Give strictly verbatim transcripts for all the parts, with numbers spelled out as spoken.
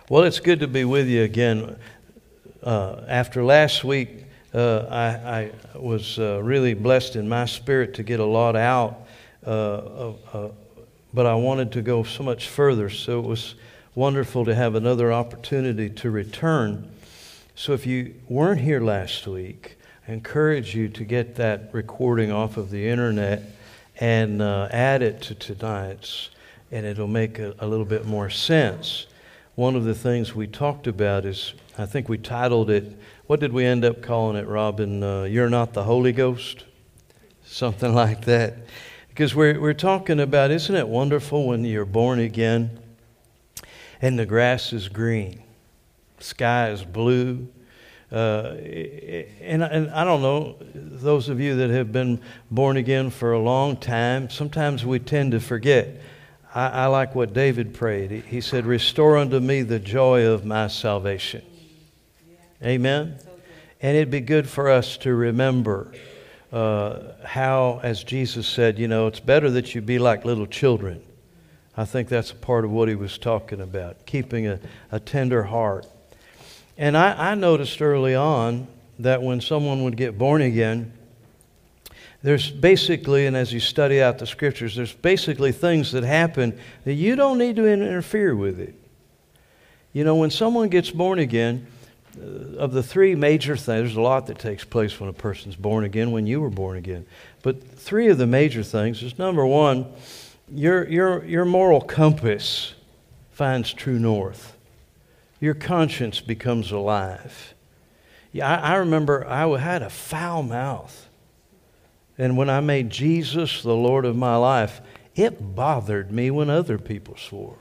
Well, it's good to be with you again. Uh, after last week, uh, I, I was uh, really blessed in my spirit to get a lot out, uh, uh, uh, but I wanted to go so much further, so it was wonderful to have another opportunity to return. So if you weren't here last week, I encourage you to get that recording off of the internet and uh, add it to tonight's, and it'll make a, a little bit more sense. One of the things we talked about is, I think we titled it, what did we end up calling it, Robin? Uh, You're Not the Holy Ghost? Something like that. Because we're, we're talking about, isn't it wonderful when you're born again and the grass is green, sky is blue, uh, and, and I don't know, those of you that have been born again for a long time, sometimes we tend to forget. I, I like what David prayed. He, he said, restore unto me the joy of my salvation. Yeah. Amen? So and it'd be good for us to remember uh, how, as Jesus said, you know, it's better that you be like little children. I think that's a part of what he was talking about, keeping a, a tender heart. And I, I noticed early on that when someone would get born again, there's basically, and as you study out the scriptures, there's basically things that happen that you don't need to interfere with it. You know, when someone gets born again, uh, of the three major things, there's a lot that takes place when a person's born again, when you were born again. But three of the major things is, number one, your, your, your moral compass finds true north. Your conscience becomes alive. Yeah, I, I remember I had a foul mouth. And when I made Jesus the Lord of my life, it bothered me when other people swore.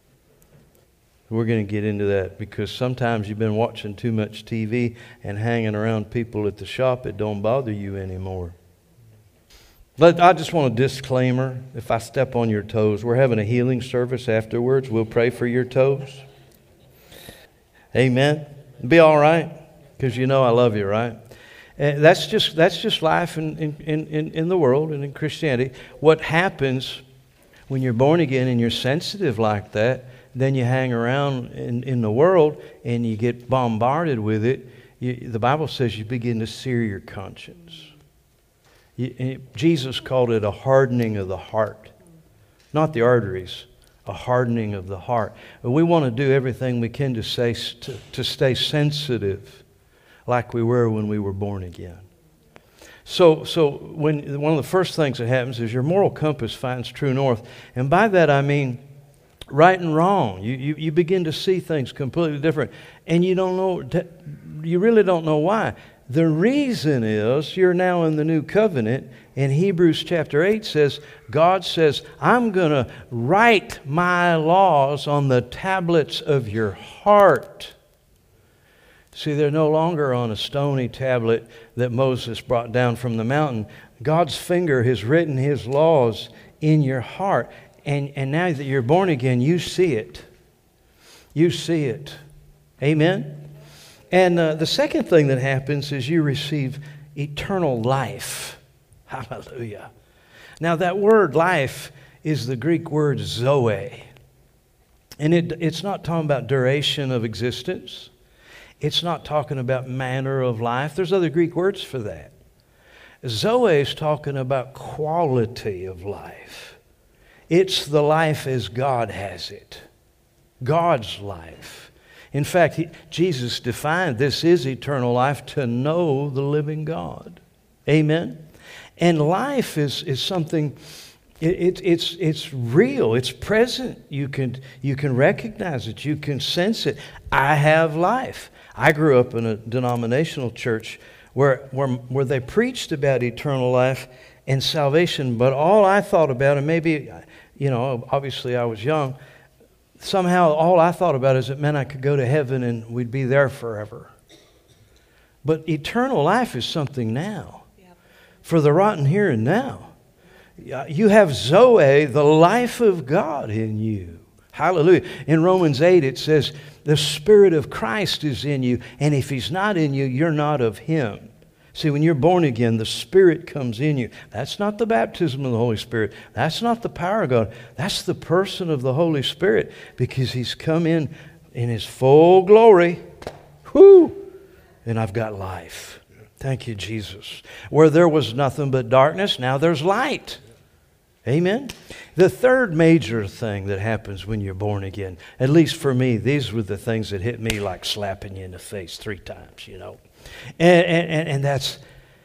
We're going to get into that because sometimes you've been watching too much T V and hanging around people at the shop. It don't bother you anymore. But I just want a disclaimer. If I step on your toes, we're having a healing service afterwards. We'll pray for your toes. Amen. Be all right because you know I love you, right? And that's just that's just life in, in, in, in the world and in Christianity. What happens when you're born again and you're sensitive like that, then you hang around in, in the world and you get bombarded with it. You, the Bible says you begin to sear your conscience. You, Jesus called it a hardening of the heart, not the arteries, a hardening of the heart. But we want to do everything we can to, say, to, to stay sensitive like we were when we were born again. So so when one of the first things that happens is your moral compass finds true north. And by that I mean right and wrong. You, you, you begin to see things completely different. And you don't know, you really don't know why. The reason is you're now in the new covenant. And Hebrews chapter eight says, God says, I'm going to write my laws on the tablets of your heart. See, they're no longer on a stony tablet that Moses brought down from the mountain. God's finger has written his laws in your heart. And, and now that you're born again, you see it. You see it. Amen? And uh, the second thing that happens is you receive eternal life. Hallelujah. Now that word life is the Greek word zoe. And it, it's not talking about duration of existence. It's not talking about manner of life. There's other Greek words for that. Zoe is talking about quality of life. It's the life as God has it. God's life. In fact, he, Jesus defined this is eternal life, to know the living God. Amen? And life is, is something, it, it, it's, it's real. It's present. You can, you can recognize it. You can sense it. I have life. I grew up in a denominational church where, where, where they preached about eternal life and salvation, but all I thought about, and maybe, you know, obviously I was young, somehow all I thought about is it meant I could go to heaven and we'd be there forever. But eternal life is something now. Yep. For the rotten here and now. You have Zoe, the life of God in you. Hallelujah. In Romans eight it says, the Spirit of Christ is in you, and if He's not in you, you're not of Him. See, when you're born again, the Spirit comes in you. That's not the baptism of the Holy Spirit. That's not the power of God. That's the person of the Holy Spirit, because He's come in in His full glory, whoo, and I've got life. Thank you, Jesus. Where there was nothing but darkness, now there's light. Amen. The third major thing that happens when you're born again, at least for me, these were the things that hit me like slapping you in the face three times, you know. And, and, and that's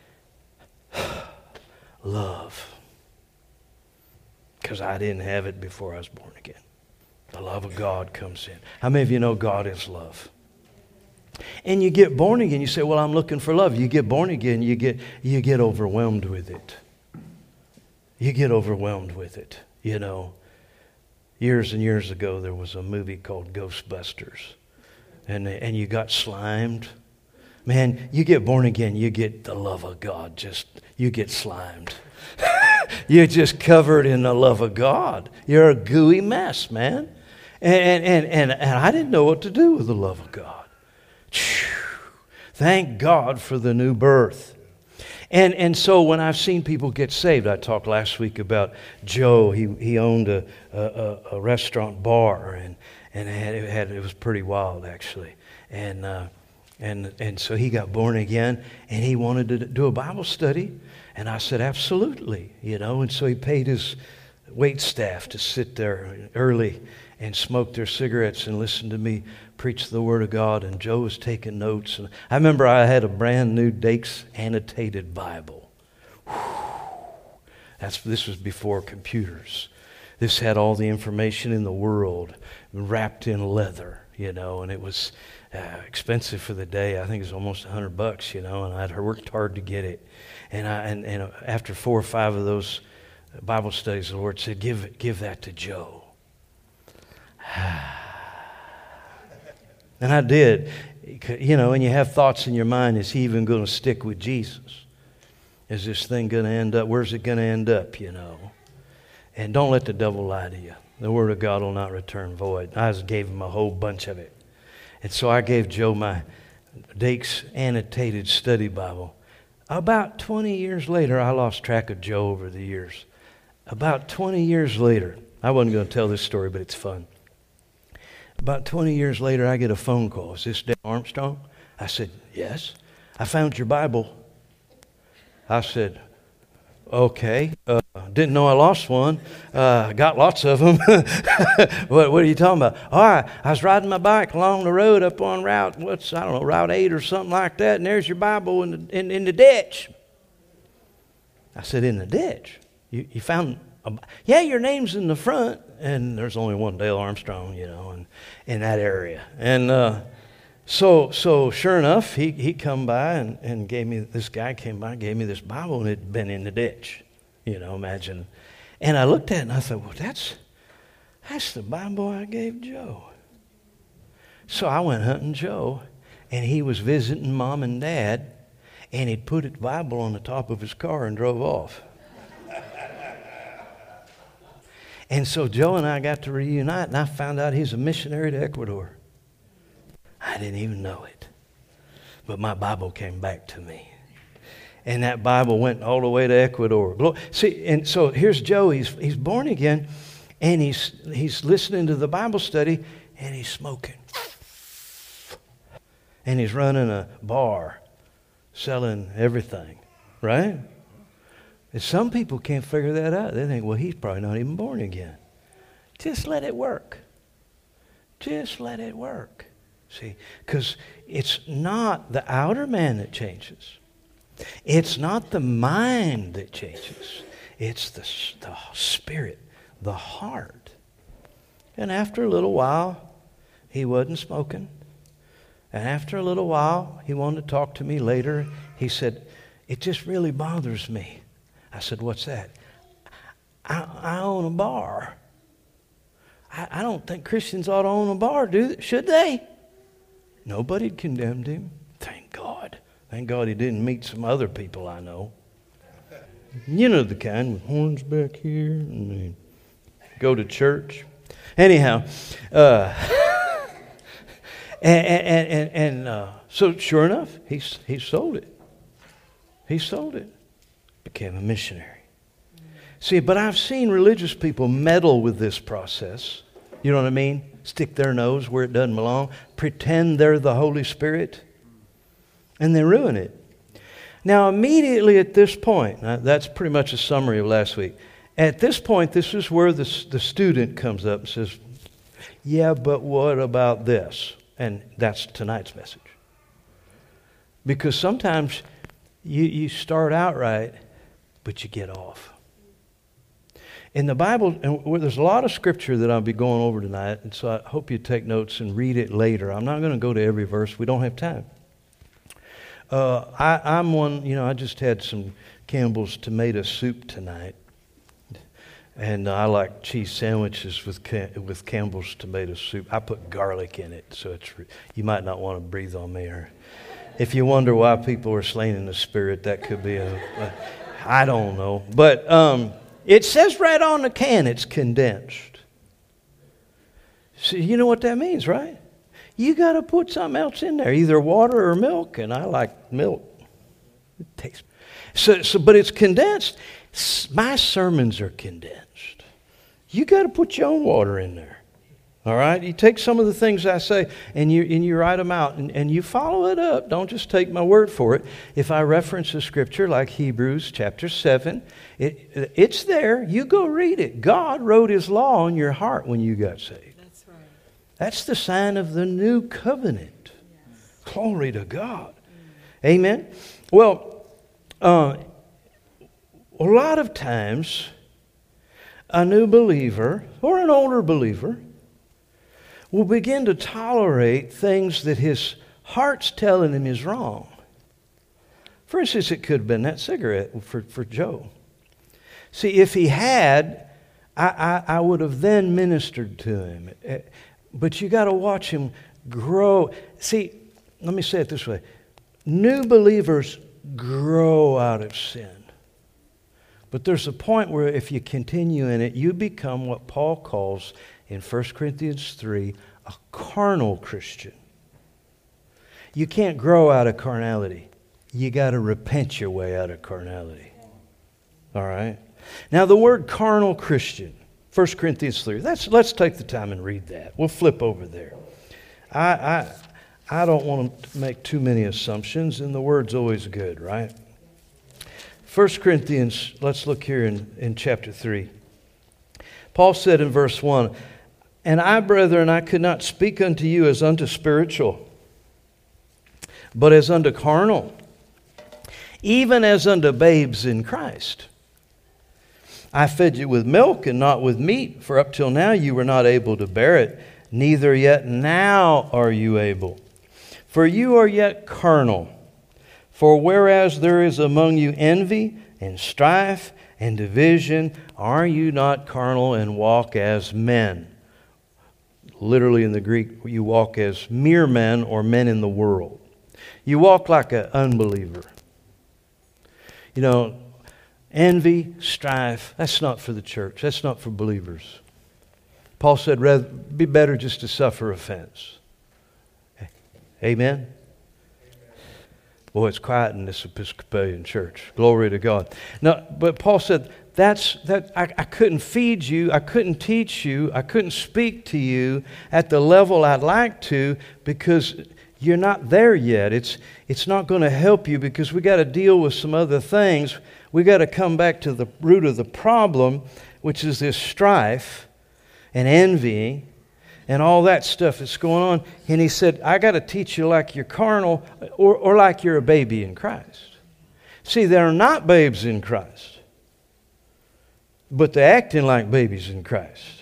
love. Because I didn't have it before I was born again. The love of God comes in. How many of you know God is love? And you get born again, you say, well, I'm looking for love. You get born again, you get, you get overwhelmed with it. You get overwhelmed with it, you know. Years and years ago, there was a movie called Ghostbusters. And, and you got slimed. Man, you get born again, you get the love of God. Just, you get slimed. You're just covered in the love of God. You're a gooey mess, man. And, and, and, and I didn't know what to do with the love of God. Thank God for the new birth. And and so when I've seen people get saved, I talked last week about Joe. He he owned a a, a restaurant bar, and and it had, it had it was pretty wild actually. And uh, and and so he got born again, and he wanted to do a Bible study, and I said absolutely, you know. And so he paid his wait staff to sit there early and smoke their cigarettes and listen to me preach the Word of God, and Joe was taking notes. And I remember I had a brand new Dake's annotated Bible. Whew. That's this was before computers. This had all the information in the world wrapped in leather, you know, and it was uh, expensive for the day. I think it was almost a hundred bucks, you know, and I'd worked hard to get it. And I and, and after four or five of those Bible studies, the Lord said, "Give give that to Joe." And I did. You know, and you have thoughts in your mind, is he even going to stick with Jesus? Is this thing going to end up, where's it going to end up, you know? And don't let the devil lie to you. The Word of God will not return void. I just gave him a whole bunch of it. And so I gave Joe my Dake's annotated study Bible. About twenty years later, I lost track of Joe over the years. About twenty years later, I wasn't going to tell this story, but it's fun. About twenty years later, I get a phone call. Is this Dale Armstrong? I said, yes. I found your Bible. I said, okay. Uh, didn't know I lost one. Uh, got lots of them. what, what are you talking about? All right, I was riding my bike along the road up on Route, what's, I don't know, Route eight or something like that, and there's your Bible in the, in, in the ditch. I said, in the ditch? You, you found a, yeah, your name's in the front. And there's only one Dale Armstrong, you know, in, in that area. And uh, so so sure enough, he he come by and, and gave me, this guy came by and gave me this Bible, and it had been in the ditch, you know, imagine. And I looked at it and I thought, well, that's, that's the Bible I gave Joe. So I went hunting Joe, and he was visiting Mom and Dad, and he'd put the Bible on the top of his car and drove off. And so Joe and I got to reunite, and I found out he's a missionary to Ecuador. I didn't even know it. But my Bible came back to me. And that Bible went all the way to Ecuador. See, and so here's Joe. He's he's born again, and he's he's listening to the Bible study, and he's smoking. And he's running a bar, selling everything, right? And some people can't figure that out. They think, well, he's probably not even born again. Just let it work. Just let it work. See, because it's not the outer man that changes. It's not the mind that changes. It's the, the spirit, the heart. And after a little while, he wasn't smoking. And after a little while, he wanted to talk to me later. He said, it just really bothers me. I said, what's that? I, I own a bar. I, I don't think Christians ought to own a bar, do they? Should they? Nobody condemned him. Thank God. Thank God he didn't meet some other people I know. You know the kind with horns back here and they go to church. Anyhow, uh, and, and, and, and uh, so sure enough, he, he sold it. He sold it. Became a missionary. See, but I've seen religious people meddle with this process. You know what I mean? Stick their nose where it doesn't belong. Pretend they're the Holy Spirit. And they ruin it. Now, immediately at this point, now that's pretty much a summary of last week. At this point, this is where the, the student comes up and says, yeah, but what about this? And that's tonight's message. Because sometimes you, you start out right, but you get off. In the Bible, and there's a lot of scripture that I'll be going over tonight, and so I hope you take notes and read it later. I'm not going to go to every verse. We don't have time. Uh, I, I'm one, you know, I just had some Campbell's tomato soup tonight. And I like cheese sandwiches with with Campbell's tomato soup. I put garlic in it, so it's you might not want to breathe on me. Or if you wonder why people are slain in the spirit, that could be a, a I don't know. But um, it says right on the can it's condensed. So you know what that means, right? You got to put something else in there, either water or milk, and I like milk. It tastes so. So, but it's condensed. My sermons are condensed. You got to put your own water in there. All right? You take some of the things I say and you and you write them out and, and you follow it up. Don't just take my word for it. If I reference a scripture like Hebrews chapter seven, it, it's there. You go read it. God wrote His law on your heart when you got saved. That's right. That's the sign of the new covenant. Yes. Glory to God. Mm. Amen? Well, uh, a lot of times, a new believer or an older believer will begin to tolerate things that his heart's telling him is wrong. For instance, it could have been that cigarette for, for Joe. See, if he had, I, I, I would have then ministered to him. But you got to watch him grow. See, let me say it this way. New believers grow out of sin. But there's a point where if you continue in it, you become what Paul calls in First Corinthians three, a carnal Christian. You can't grow out of carnality. You got to repent your way out of carnality. All right? Now the word carnal Christian, First Corinthians three, that's, let's take the time and read that. We'll flip over there. I, I, I don't want to make too many assumptions, and the word's always good, right? First Corinthians, let's look here in, in chapter three. Paul said in verse one, "And I, brethren, I could not speak unto you as unto spiritual, but as unto carnal, even as unto babes in Christ. I fed you with milk and not with meat, for up till now you were not able to bear it, neither yet now are you able. For you are yet carnal. For whereas there is among you envy and strife and division, are you not carnal and walk as men?" Literally in the Greek, you walk as mere men or men in the world. You walk like an unbeliever. You know, envy, strife, that's not for the church. That's not for believers. Paul said, rather, be better just to suffer offense. Amen? Boy, it's quiet in this Episcopalian church. Glory to God. Now, but Paul said, that's that I, I couldn't feed you, I couldn't teach you, I couldn't speak to you at the level I'd like to because you're not there yet. It's it's not going to help you because we got to deal with some other things. We got to come back to the root of the problem, which is this strife and envy and all that stuff that's going on. And he said, I got to teach you like you're carnal or, or like you're a baby in Christ. See, they're not babes in Christ, but they're acting like babies in Christ.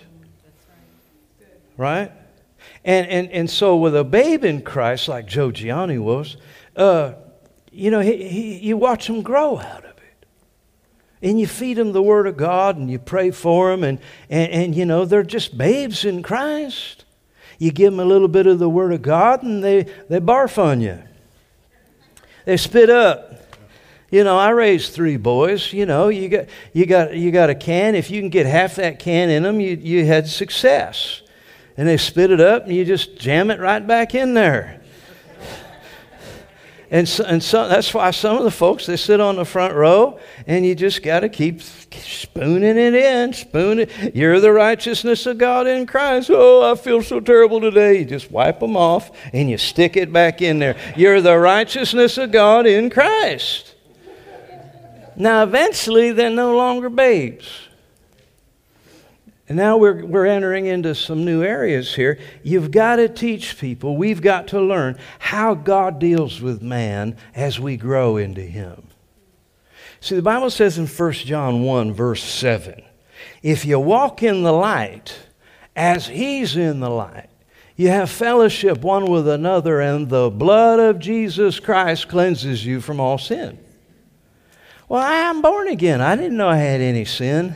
Right? And, and, and so with a babe in Christ, like Joe Gianni was, uh, you know, he, he, you watch him grow out of it. And you feed them the Word of God and you pray for them. And, and, and, you know, they're just babes in Christ. You give them a little bit of the Word of God and they, they barf on you. They spit up. You know, I raised three boys. You know, you got you got you got a can. If you can get half that can in them, you you had success. And they spit it up, and you just jam it right back in there. And, so, and so, that's why some of the folks, they sit on the front row, and you just got to keep spooning it in, spoon it. You're the righteousness of God in Christ. Oh, I feel so terrible today. You just wipe them off, and you stick it back in there. You're the righteousness of God in Christ. Now, eventually, they're no longer babes. And now we're, we're entering into some new areas here. You've got to teach people, we've got to learn how God deals with man as we grow into Him. See, the Bible says in First John one, verse seven, if you walk in the light as He's in the light, you have fellowship one with another, and the blood of Jesus Christ cleanses you from all sin. Well, I'm born again. I didn't know I had any sin.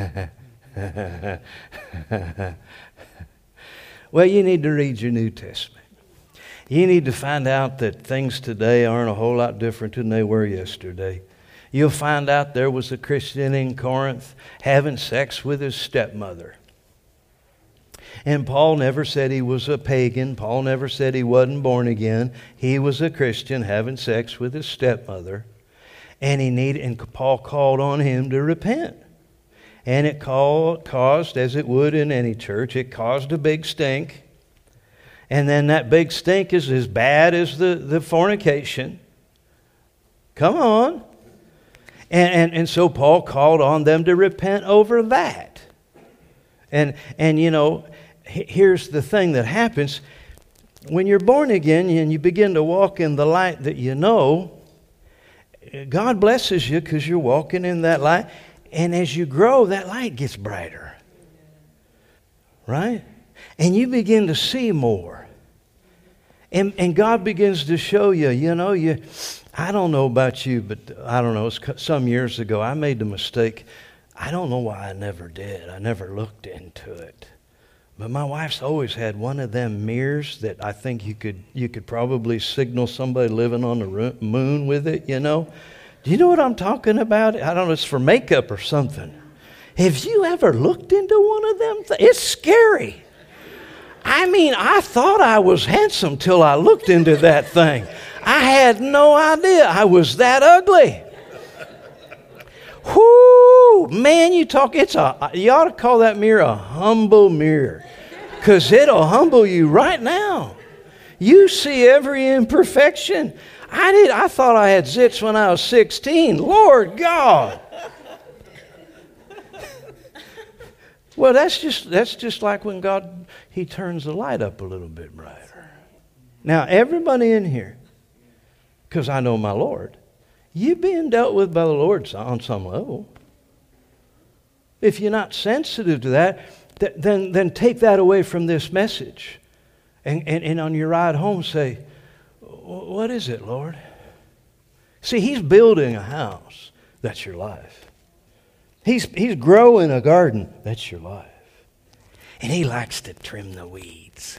Well, you need to read your New Testament. You need to find out that things today aren't a whole lot different than they were yesterday. You'll find out there was a Christian in Corinth having sex with his stepmother. And Paul never said he was a pagan. Paul never said he wasn't born again. He was a Christian having sex with his stepmother. And he needed, and Paul called on him to repent. And it called, caused, as it would in any church, it caused a big stink. And then that big stink is as bad as the, the fornication. Come on. And, and, and so Paul called on them to repent over that. And, and you know, here's the thing that happens. When you're born again and you begin to walk in the light that you know, God blesses you because you're walking in that light. And as you grow, that light gets brighter. Right? And you begin to see more. And, and God begins to show you, you know, you, I don't know about you, but I don't know, some years ago I made the mistake. I don't know why I never did. I never looked into it. But my wife's always had one of them mirrors that I think you could, you could probably signal somebody living on the moon with it, you know. Do you know what I'm talking about? I don't know, it's for makeup or something. Have you ever looked into one of them? Th- it's scary. I mean, I thought I was handsome till I looked into that thing. I had no idea I was that ugly. Whoo, man, you talk, it's a, you ought to call that mirror a humble mirror, because it'll humble you right now. You see every imperfection. I did. I thought I had zits when I was sixteen. Lord God. Well, that's just that's just like when God, He turns the light up a little bit brighter. Now, everybody in here, because I know my Lord, you're being dealt with by the Lord on some level. If you're not sensitive to that, th- then then take that away from this message, and and, and on your ride home say, what is it, Lord? See, He's building a house. That's your life. He's, he's growing a garden. That's your life. And He likes to trim the weeds.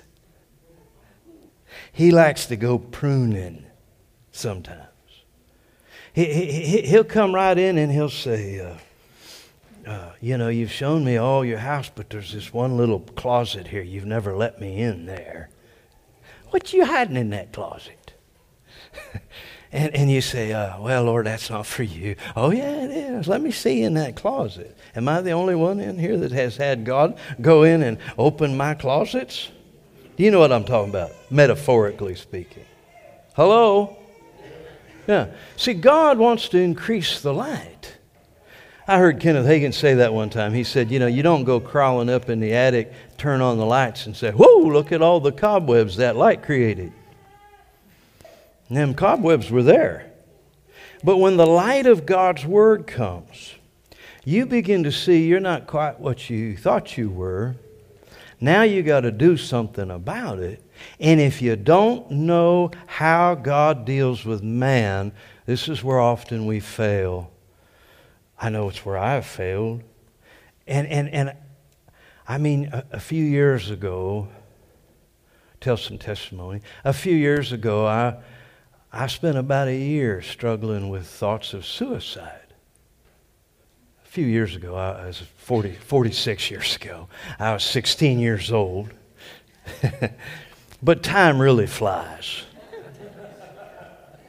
He likes to go pruning sometimes. He, he, he'll come right in and He'll say, uh, uh, you know, you've shown me all your house, but there's this one little closet here. You've never let me in there. What you hiding in that closet? and, and you say, uh, well, Lord, that's not for you. Oh, yeah, it is. Let me see in that closet. Am I the only one in here that has had God go in and open my closets? Do you know what I'm talking about? Metaphorically speaking. Hello? Yeah. See, God wants to increase the light. I heard Kenneth Hagin say that one time. He said, you know, you don't go crawling up in the attic, turn on the lights and say, whoa, look at all the cobwebs that light created. And them cobwebs were there. But when the light of God's Word comes, you begin to see you're not quite what you thought you were. Now you got to do something about it. And if you don't know how God deals with man, this is where often we fail. I know it's where I've failed. And and and I mean, a, a few years ago, tell some testimony. A few years ago, I I spent about a year struggling with thoughts of suicide. A few years ago, I was forty, forty-six years ago. I was sixteen years old. But time really flies.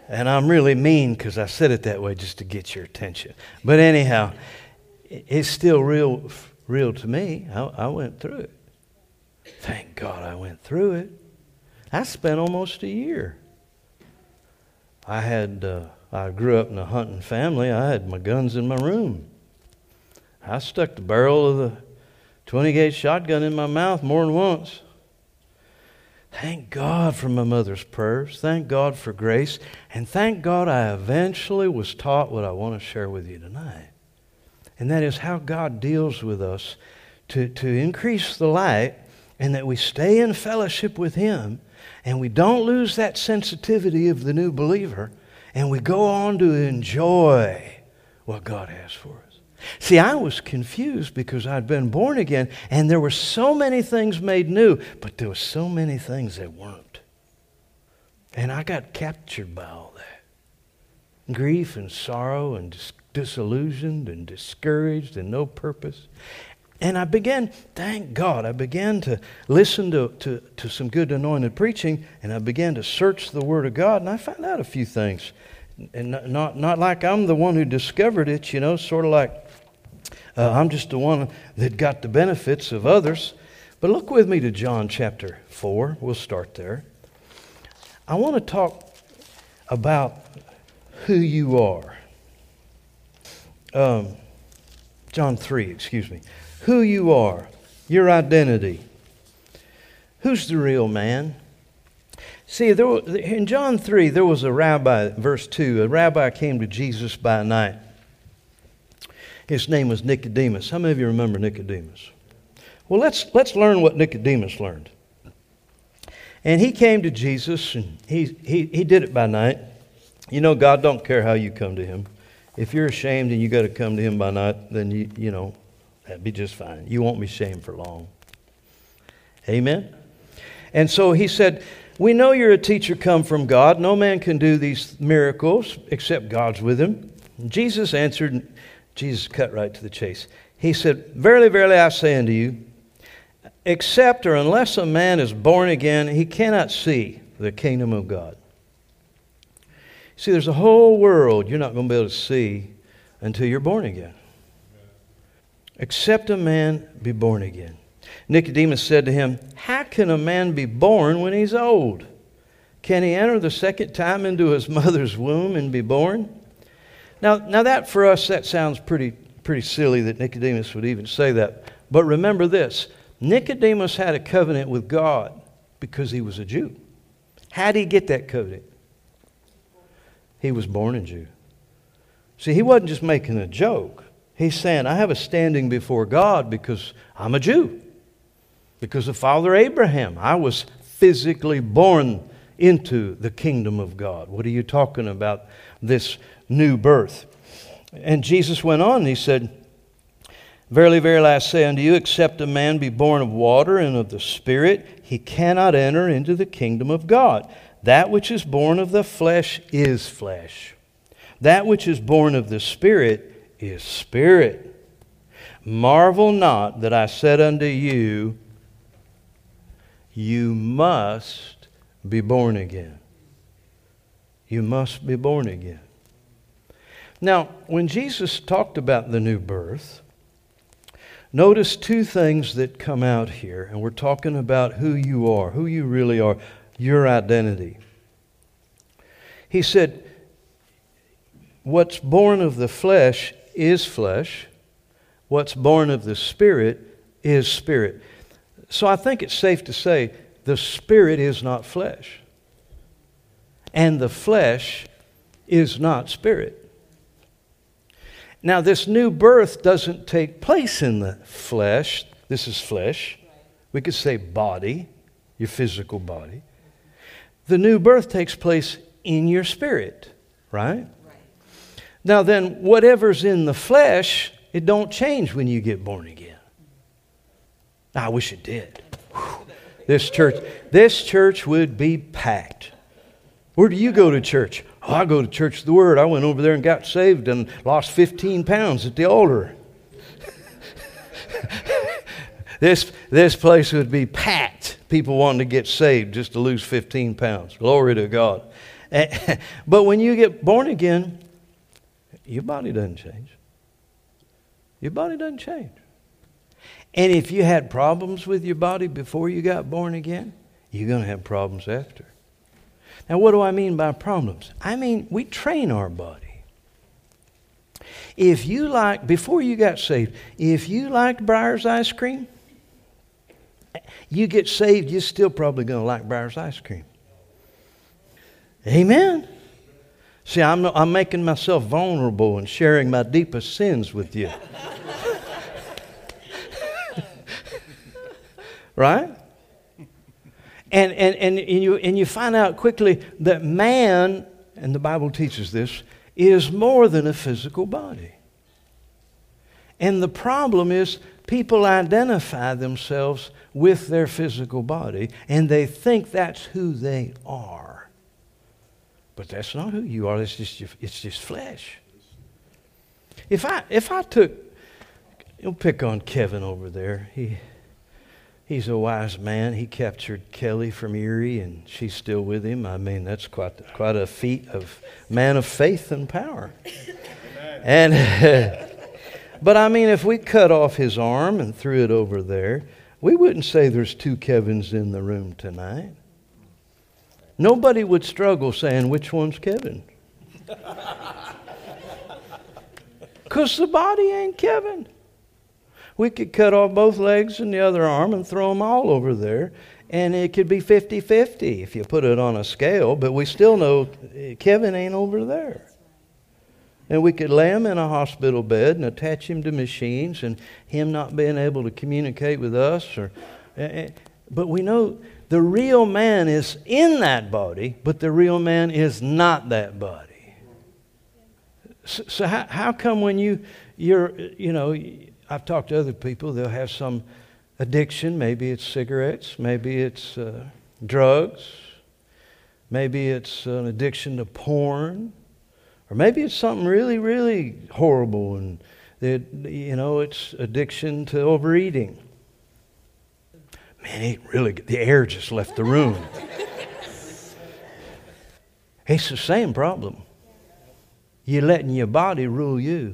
And I'm really mean because I said it that way just to get your attention. But anyhow, it's still real, real to me. I, I went through it. Thank God I went through it. I spent almost a year. I had, uh, I grew up in a hunting family. I had my guns in my room. I stuck the barrel of the twenty gauge shotgun in my mouth more than once. Thank God for my mother's prayers. Thank God for grace. And thank God I eventually was taught what I want to share with you tonight. And that is how God deals with us to, to increase the light, and that we stay in fellowship with Him, and we don't lose that sensitivity of the new believer, and we go on to enjoy what God has for us. See, I was confused because I'd been born again, and there were so many things made new, but there were so many things that weren't. And I got captured by all that. Grief and sorrow and dis- disillusioned and discouraged and no purpose. And I began, thank God, I began to listen to, to, to some good anointed preaching, and I began to search the Word of God, and I found out a few things. And not, not, not like I'm the one who discovered it, you know, sort of like uh, I'm just the one that got the benefits of others. But look with me to John chapter four. We'll start there. I want to talk about who you are. Um, John three, excuse me. Who you are, your identity. Who's the real man? See, there was, in John three, there was a rabbi, verse two, a rabbi came to Jesus by night. His name was Nicodemus. How many of you remember Nicodemus? Well, let's, let's learn what Nicodemus learned. And he came to Jesus, and he, he, he did it by night. You know, God don't care how you come to Him. If you're ashamed and you got to come to Him by night, then you, you know, that'd be just fine. You won't be shamed for long. Amen? And so he said, we know you're a teacher come from God. No man can do these miracles except God's with him. And Jesus answered, Jesus cut right to the chase. He said, verily, verily, I say unto you, except or unless a man is born again, he cannot see the kingdom of God. See, there's a whole world you're not going to be able to see until you're born again. Except a man be born again. Nicodemus said to him, how can a man be born when he's old? Can he enter the second time into his mother's womb and be born? Now, now that for us, that sounds pretty, pretty silly that Nicodemus would even say that. But remember this, Nicodemus had a covenant with God because he was a Jew. How did he get that covenant? He was born a Jew. See, he wasn't just making a joke. He's saying, I have a standing before God because I'm a Jew. Because of Father Abraham. I was physically born into the kingdom of God. What are you talking about, this new birth? And Jesus went on and He said, verily, verily, I say unto you, except a man be born of water and of the Spirit, he cannot enter into the kingdom of God. That which is born of the flesh is flesh. That which is born of the Spirit is spirit. Marvel not that I said unto you, you must be born again. You must be born again. Now, when Jesus talked about the new birth, notice two things that come out here, and we're talking about who you are, who you really are, your identity. He said, what's born of the flesh is flesh. What's born of the Spirit is spirit. So I think it's safe to say the Spirit is not flesh. And the flesh is not spirit. Now, this new birth doesn't take place in the flesh. This is flesh. We could say body, your physical body. The new birth takes place in your spirit, right? Now then, whatever's in the flesh, it don't change when you get born again. I wish it did. Whew. This church, this church would be packed. Where do you go to church? Oh, I go to Church of the Word. I went over there and got saved and lost fifteen pounds at the altar. This, this place would be packed. People wanting to get saved just to lose fifteen pounds. Glory to God. But when you get born again, your body doesn't change. Your body doesn't change. And if you had problems with your body before you got born again, you're going to have problems after. Now, what do I mean by problems? I mean, we train our body. If you like, before you got saved, if you liked Breyer's ice cream, you get saved, you're still probably going to like Breyer's ice cream. Amen. See, I'm, I'm making myself vulnerable and sharing my deepest sins with you. Right? And, and, and, and, you, and you find out quickly that man, and the Bible teaches this, is more than a physical body. And the problem is people identify themselves with their physical body, and they think that's who they are. But that's not who you are. It's just, it's just flesh. If I, if I took, you'll pick on Kevin over there. He... He's a wise man. He captured Kelly from Erie, and she's still with him. I mean, that's quite quite a feat of man of faith and power. Amen. And but I mean, if we cut off his arm and threw it over there, we wouldn't say there's two Kevins in the room tonight. Nobody would struggle saying which one's Kevin, because the body ain't Kevin. We could cut off both legs and the other arm and throw them all over there, and it could be fifty-fifty if you put it on a scale, but we still know Kevin ain't over there. And we could lay him in a hospital bed and attach him to machines, and him not being able to communicate with us. Or, but we know the real man is in that body, but the real man is not that body. So, so how, how come when you, you're, you know... I've talked to other people, they'll have some addiction. Maybe it's cigarettes, maybe it's uh, drugs, maybe it's an addiction to porn, or maybe it's something really, really horrible, and it, you know, it's addiction to overeating. Man, it really, the air just left the room. It's the same problem. You're letting your body rule you.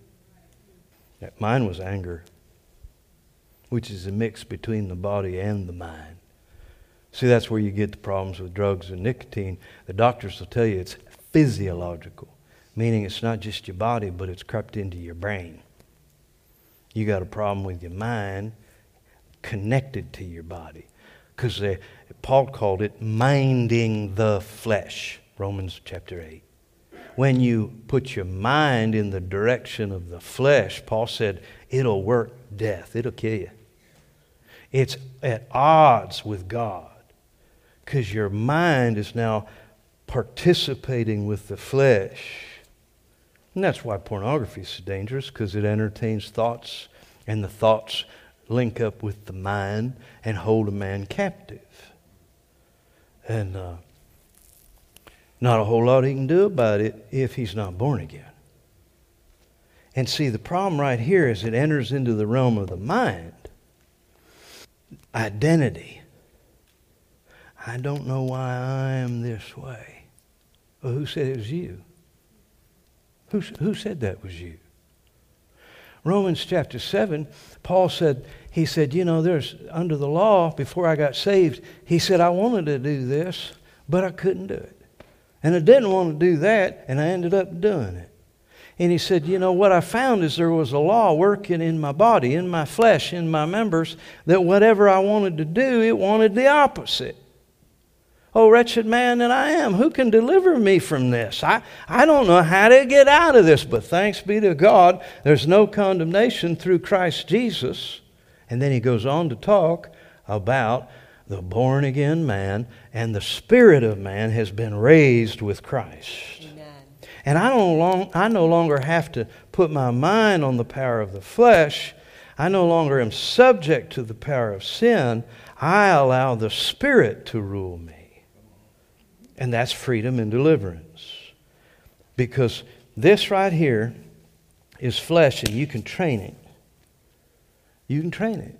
Mine was anger, which is a mix between the body and the mind. See, that's where you get the problems with drugs and nicotine. The doctors will tell you it's physiological, meaning it's not just your body, but it's crept into your brain. You got a problem with your mind connected to your body, because Paul called it minding the flesh, Romans chapter eight. When you put your mind in the direction of the flesh, Paul said, it'll work death. It'll kill you. It's at odds with God, because your mind is now participating with the flesh. And that's why pornography is so dangerous, because it entertains thoughts, and the thoughts link up with the mind and hold a man captive. And uh, not a whole lot he can do about it if he's not born again. And see, the problem right here is it enters into the realm of the mind. Identity. I don't know why I am this way. Well, who said it was you? Who, who said that was you? Romans chapter seven, Paul said, he said, you know, there's under the law, before I got saved, he said, I wanted to do this, but I couldn't do it. And I didn't want to do that, and I ended up doing it. And he said, you know, what I found is there was a law working in my body, in my flesh, in my members, that whatever I wanted to do, it wanted the opposite. Oh, wretched man that I am, who can deliver me from this? I, I don't know how to get out of this, but thanks be to God, there's no condemnation through Christ Jesus. And then he goes on to talk about the born-again man, and the spirit of man has been raised with Christ. Amen. And I, don't long, I no longer have to put my mind on the power of the flesh. I no longer am subject to the power of sin. I allow the Spirit to rule me. And that's freedom and deliverance. Because this right here is flesh, and you can train it. You can train it.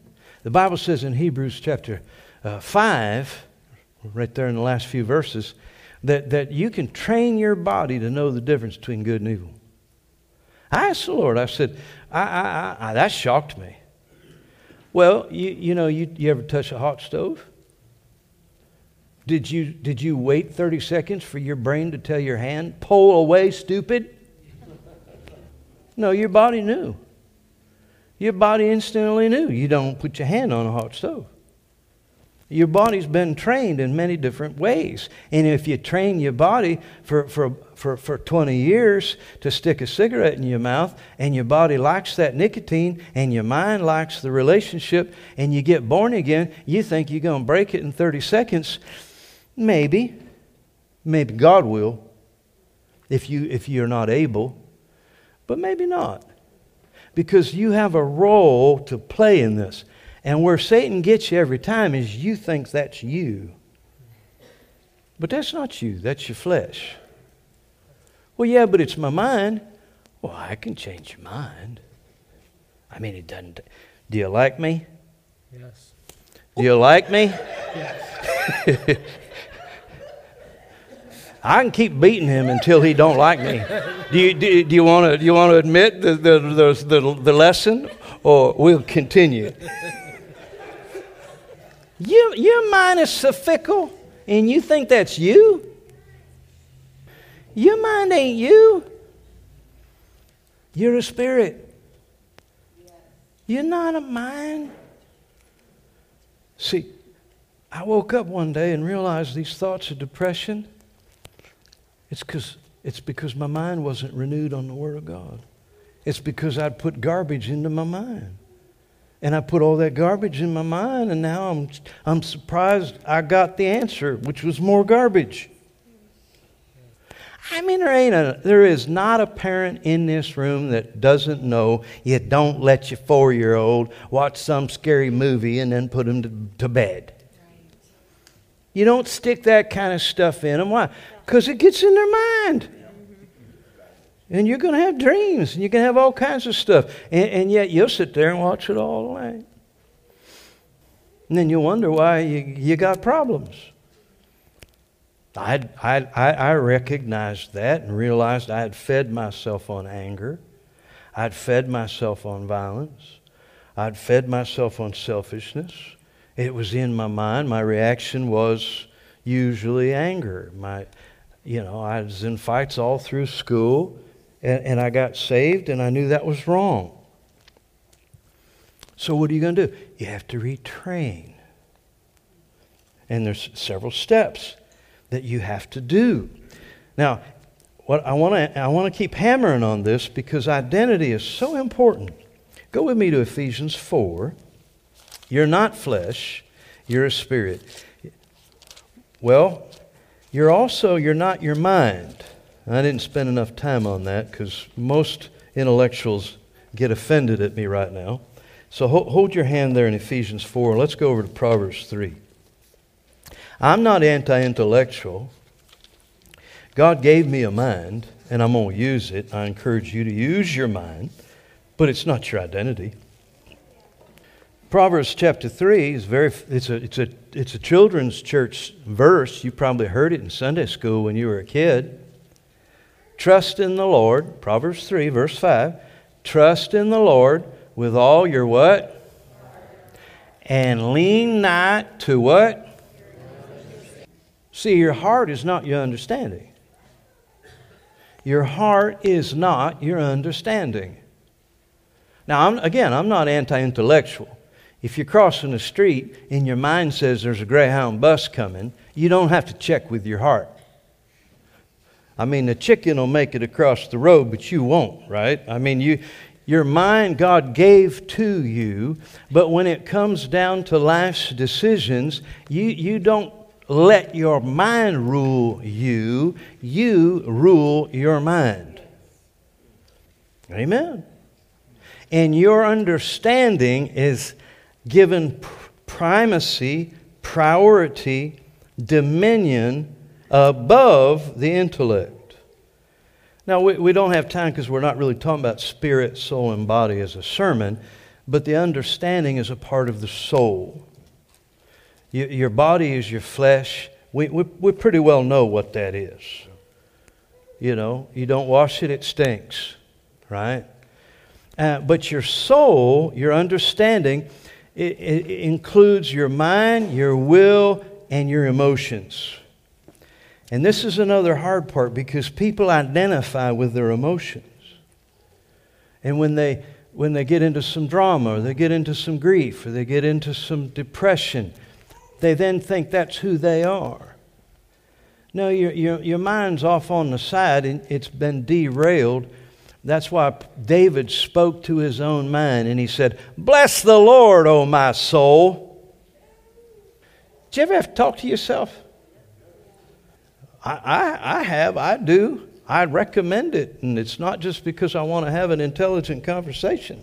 The Bible says in Hebrews chapter uh, five, right there in the last few verses, that, that you can train your body to know the difference between good and evil. I asked the Lord, I said, I, I, I, I, that shocked me. Well, you, you know, you, you ever touch a hot stove? Did you, did you wait thirty seconds for your brain to tell your hand, pull away, stupid? No, your body knew. Your body instantly knew. You don't put your hand on a hot stove. Your body's been trained in many different ways. And if you train your body for, for, for, for twenty years to stick a cigarette in your mouth, and your body likes that nicotine, and your mind likes the relationship, and you get born again, you think you're going to break it in thirty seconds. Maybe. Maybe God will, if you, if you're not able. But maybe not. Because you have a role to play in this. And where Satan gets you every time is you think that's you. But that's not you. That's your flesh. Well, yeah, but it's my mind. Well, I can change your mind. I mean, it doesn't. Do you like me? Yes. Do you like me? Yes. I can keep beating him until he don't like me. Do you do, do you want to do you want to admit the the, the the the lesson, or we'll continue? You, your mind is so fickle, and you think that's you? Your mind ain't you. You're a spirit. You're not a mind. See, I woke up one day and realized these thoughts of depression, it's because it's because my mind wasn't renewed on the Word of God. It's because I'd put garbage into my mind. And I put all that garbage in my mind, and now I'm I'm surprised I got the answer, which was more garbage. I mean, there ain't a, there is not a parent in this room that doesn't know you don't let your four-year-old watch some scary movie and then put him to, to bed. You don't stick that kind of stuff in them. Why? Because it gets in their mind. And you're going to have dreams, and you can have all kinds of stuff. And, and yet you'll sit there and watch it all night. And then you'll wonder why you, you got problems. I, I, I recognized that and realized I had fed myself on anger. I'd fed myself on violence. I'd fed myself on selfishness. It was in my mind. My reaction was usually anger. My, you know, I was in fights all through school. And, and I got saved, and I knew that was wrong. So what are you going to do? You have to retrain. And there's several steps that you have to do. Now, what I want to I want to keep hammering on this because identity is so important. Go with me to Ephesians four. You're not flesh, you're a spirit. Well, you're also you're not your mind. I didn't spend enough time on that because most intellectuals get offended at me right now. So ho- hold your hand there in Ephesians four. Let's go over to Proverbs three. I'm not anti-intellectual. God gave me a mind, and I'm going to use it. I encourage you to use your mind, but it's not your identity. Proverbs chapter three is very. It's a it's a it's a children's church verse. You probably heard it in Sunday school when you were a kid. Trust in the Lord, Proverbs three, verse five. Trust in the Lord with all your what? And lean not to what? See, your heart is not your understanding. Your heart is not your understanding. Now, I'm, again, I'm not anti-intellectual. If you're crossing the street and your mind says there's a Greyhound bus coming, you don't have to check with your heart. I mean, the chicken will make it across the road, but you won't, right? I mean, you, your mind God gave to you, but when it comes down to life's decisions, you, you don't let your mind rule you. You rule your mind. Amen. And your understanding is given primacy, priority, dominion above the intellect. Now, we, we don't have time because we're not really talking about spirit, soul, and body as a sermon, but the understanding is a part of the soul. You, your body is your flesh. We, we, we pretty well know what that is. You know, you don't wash it, it stinks, right? Uh, but your soul, your understanding, it, it includes your mind, your will, and your emotions. And this is another hard part because people identify with their emotions. And when they when they get into some drama, or they get into some grief, or they get into some depression, they then think that's who they are. No, your, your, your mind's off on the side and it's been derailed. That's why David spoke to his own mind and he said, "Bless the Lord, O my soul." Did you ever have to talk to yourself? I, I, I have, I do. I recommend it. And it's not just because I want to have an intelligent conversation.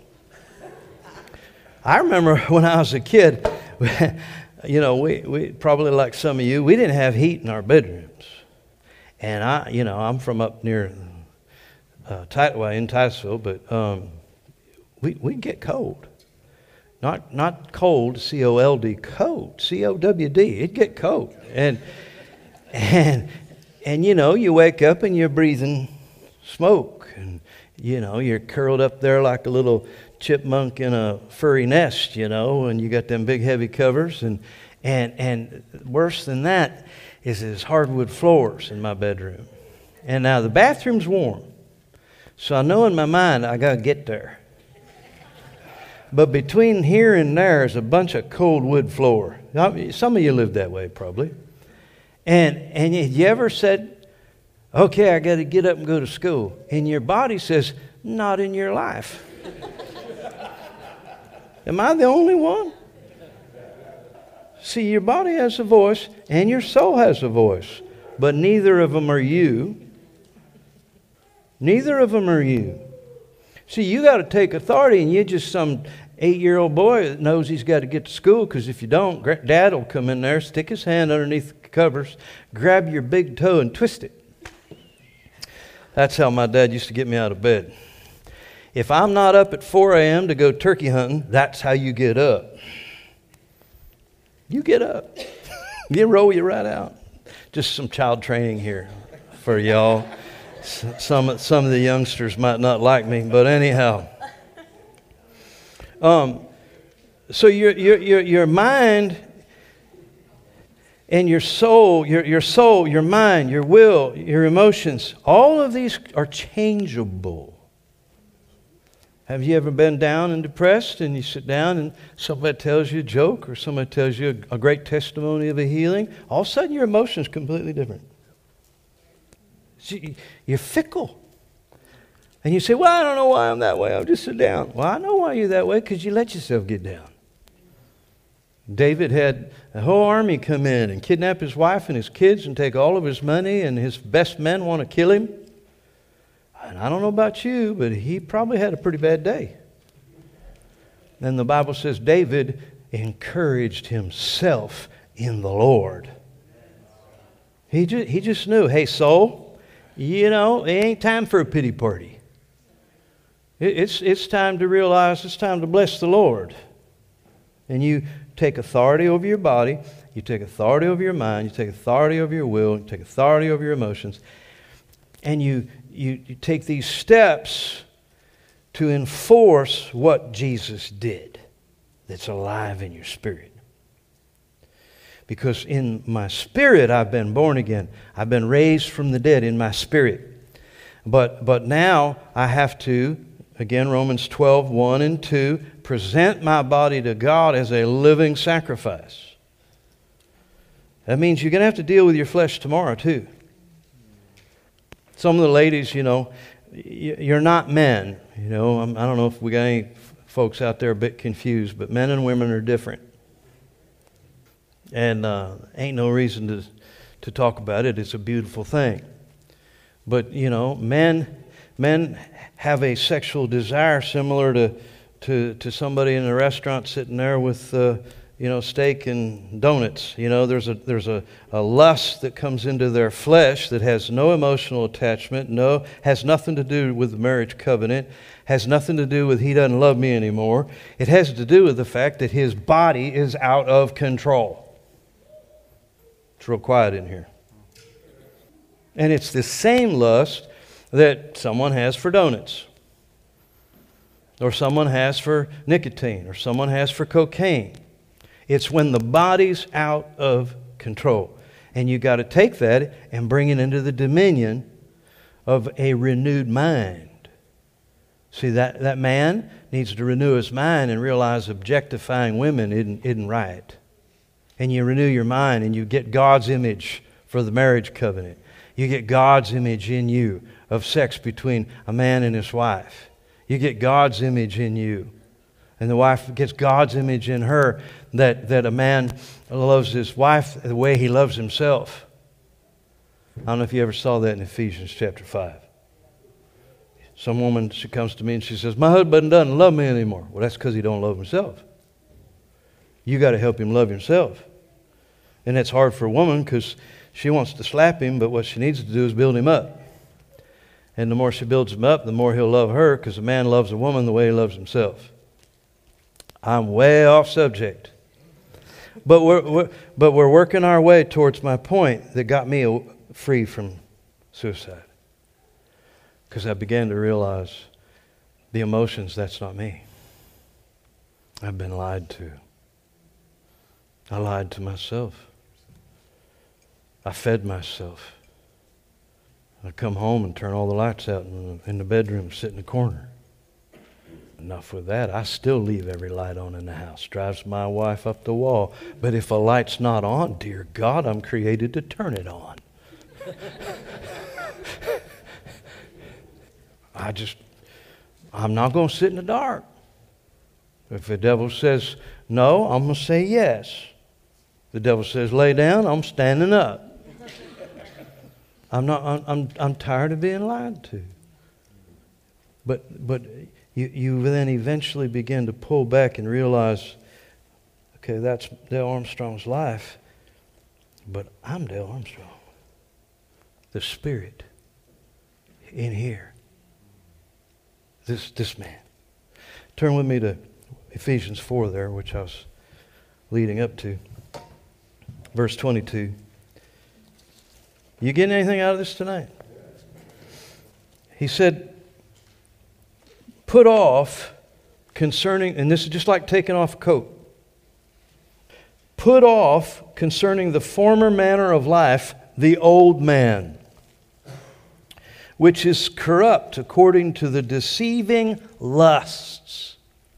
I remember when I was a kid, you know, we, we probably like some of you, we didn't have heat in our bedrooms. And I, you know, I'm from up near, uh, Tit- well, in Titusville, but um, we we get cold. Not not cold, C O L D, cold, C O W D. It'd get cold, and and and you know, you wake up and you're breathing smoke, and you know, you're curled up there like a little chipmunk in a furry nest, you know, and you got them big heavy covers, and and and worse than that is there's hardwood floors in my bedroom. And now the bathroom's warm, so I know in my mind I got to get there. But between here and there is a bunch of cold wood floor. Now, some of you live that way probably. And and you ever said, okay, I got to get up and go to school. And your body says, not in your life. Am I the only one? See, your body has a voice and your soul has a voice, but neither of them are you. Neither of them are you. See, you got to take authority, and you're just some eight-year-old boy that knows he's got to get to school, because if you don't, Dad will come in there, stick his hand underneath the covers, grab your big toe and twist it. That's how my dad used to get me out of bed. If I'm not up at four a.m. to go turkey hunting, that's how you get up. You get up. You roll you right out. Just some child training here for y'all. Some, some of the youngsters might not like me, but anyhow. Um, so your, your, your, your mind and your soul, your, your soul, your mind, your will, your emotions, all of these are changeable. Have you ever been down and depressed and you sit down and somebody tells you a joke or somebody tells you a, a great testimony of a healing? All of a sudden your emotion is completely different. See, you're fickle. And you say, well, I don't know why I'm that way. I'll just sit down. Well, I know why you're that way, because you let yourself get down. David had a whole army come in and kidnap his wife and his kids and take all of his money, and his best men want to kill him. And I don't know about you, but he probably had a pretty bad day. Then the Bible says David encouraged himself in the Lord. He just, he just knew, hey, soul, you know, it ain't time for a pity party. It, it's, it's time to realize it's time to bless the Lord. And you take authority over your body, you take authority over your mind, you take authority over your will, you take authority over your emotions, and you You, you take these steps to enforce what Jesus did that's alive in your spirit. Because in my spirit I've been born again. I've been raised from the dead in my spirit. But, but now I have to, again, Romans twelve, one and two, present my body to God as a living sacrifice. That means you're going to have to deal with your flesh tomorrow too. Some of the ladies, you know, you're not men. You know, I don't know if we got any folks out there a bit confused, but men and women are different. And uh, ain't no reason to to talk about it. It's a beautiful thing. But, you know, men men have a sexual desire similar to to, to somebody in a restaurant sitting there with, uh, you know, steak and donuts. You know, there's a there's a, a lust that comes into their flesh that has no emotional attachment, no has nothing to do with the marriage covenant, has nothing to do with he doesn't love me anymore. It has to do with the fact that his body is out of control. It's real quiet in here. And it's the same lust that someone has for donuts, or someone has for nicotine, or someone has for cocaine. It's when the body's out of control. And you got to take that and bring it into the dominion of a renewed mind. See, that, that man needs to renew his mind and realize objectifying women isn't, isn't right. And you renew your mind and you get God's image for the marriage covenant. You get God's image in you of sex between a man and his wife. You get God's image in you. And the wife gets God's image in her, that, that a man loves his wife the way he loves himself. I don't know if you ever saw that in Ephesians chapter five. Some woman, she comes to me and she says, my husband doesn't love me anymore. Well, that's because he don't love himself. You got to help him love himself. And that's hard for a woman because she wants to slap him, but what she needs to do is build him up. And the more she builds him up, the more he'll love her, because a man loves a woman the way he loves himself. I'm way off subject. But we're, we're, but we're working our way towards my point that got me free from suicide. Because I began to realize the emotions, that's not me. I've been lied to. I lied to myself. I fed myself. I come home and turn all the lights out in the, in the bedroom, sit in the corner. Enough with that. I still leave every light on in the house. Drives my wife up the wall. But if a light's not on, dear God, I'm created to turn it on. I just, I'm not going to sit in the dark. If the devil says no, I'm going to say yes. The devil says lay down, I'm standing up. I'm not. I'm, I'm. I'm tired of being lied to. But but you you then eventually begin to pull back and realize, okay, that's Dale Armstrong's life, but I'm Dale Armstrong. The Spirit in here. This this man. Turn with me to Ephesians four there, which I was leading up to. Verse twenty-two. You getting anything out of this tonight? He said, put off concerning, and this is just like taking off a coat. Put off concerning the former manner of life, the old man, which is corrupt according to the deceiving lusts.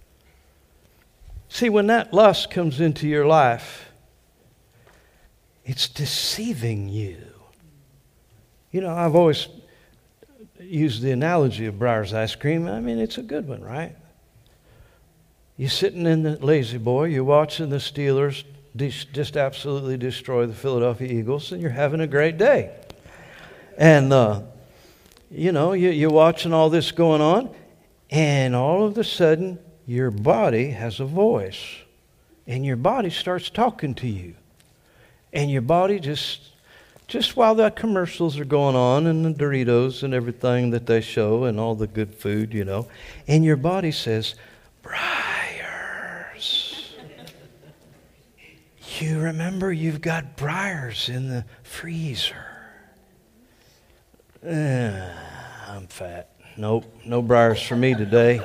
See, when that lust comes into your life, it's deceiving you. You know, I've always used the analogy of Breyer's ice cream. I mean, it's a good one, right? You're sitting in the Lazy Boy, you're watching the Steelers just absolutely destroy the Philadelphia Eagles, and you're having a great day. And, uh, you know, you, you're watching all this going on, and all of a sudden, your body has a voice, and your body starts talking to you. And your body just... Just while the commercials are going on and the Doritos and everything that they show and all the good food, you know, and your body says, Breyers. You remember you've got Breyers in the freezer. Uh, I'm fat. Nope, no Breyers for me today.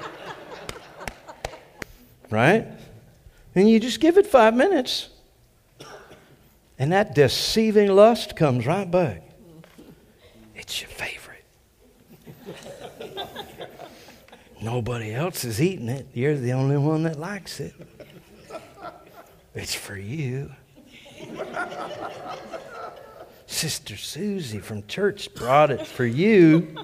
Right? And you just give it five minutes. And that deceiving lust comes right back. It's your favorite. Nobody else is eating it. You're the only one that likes it. It's for you. Sister Susie from church brought it for you.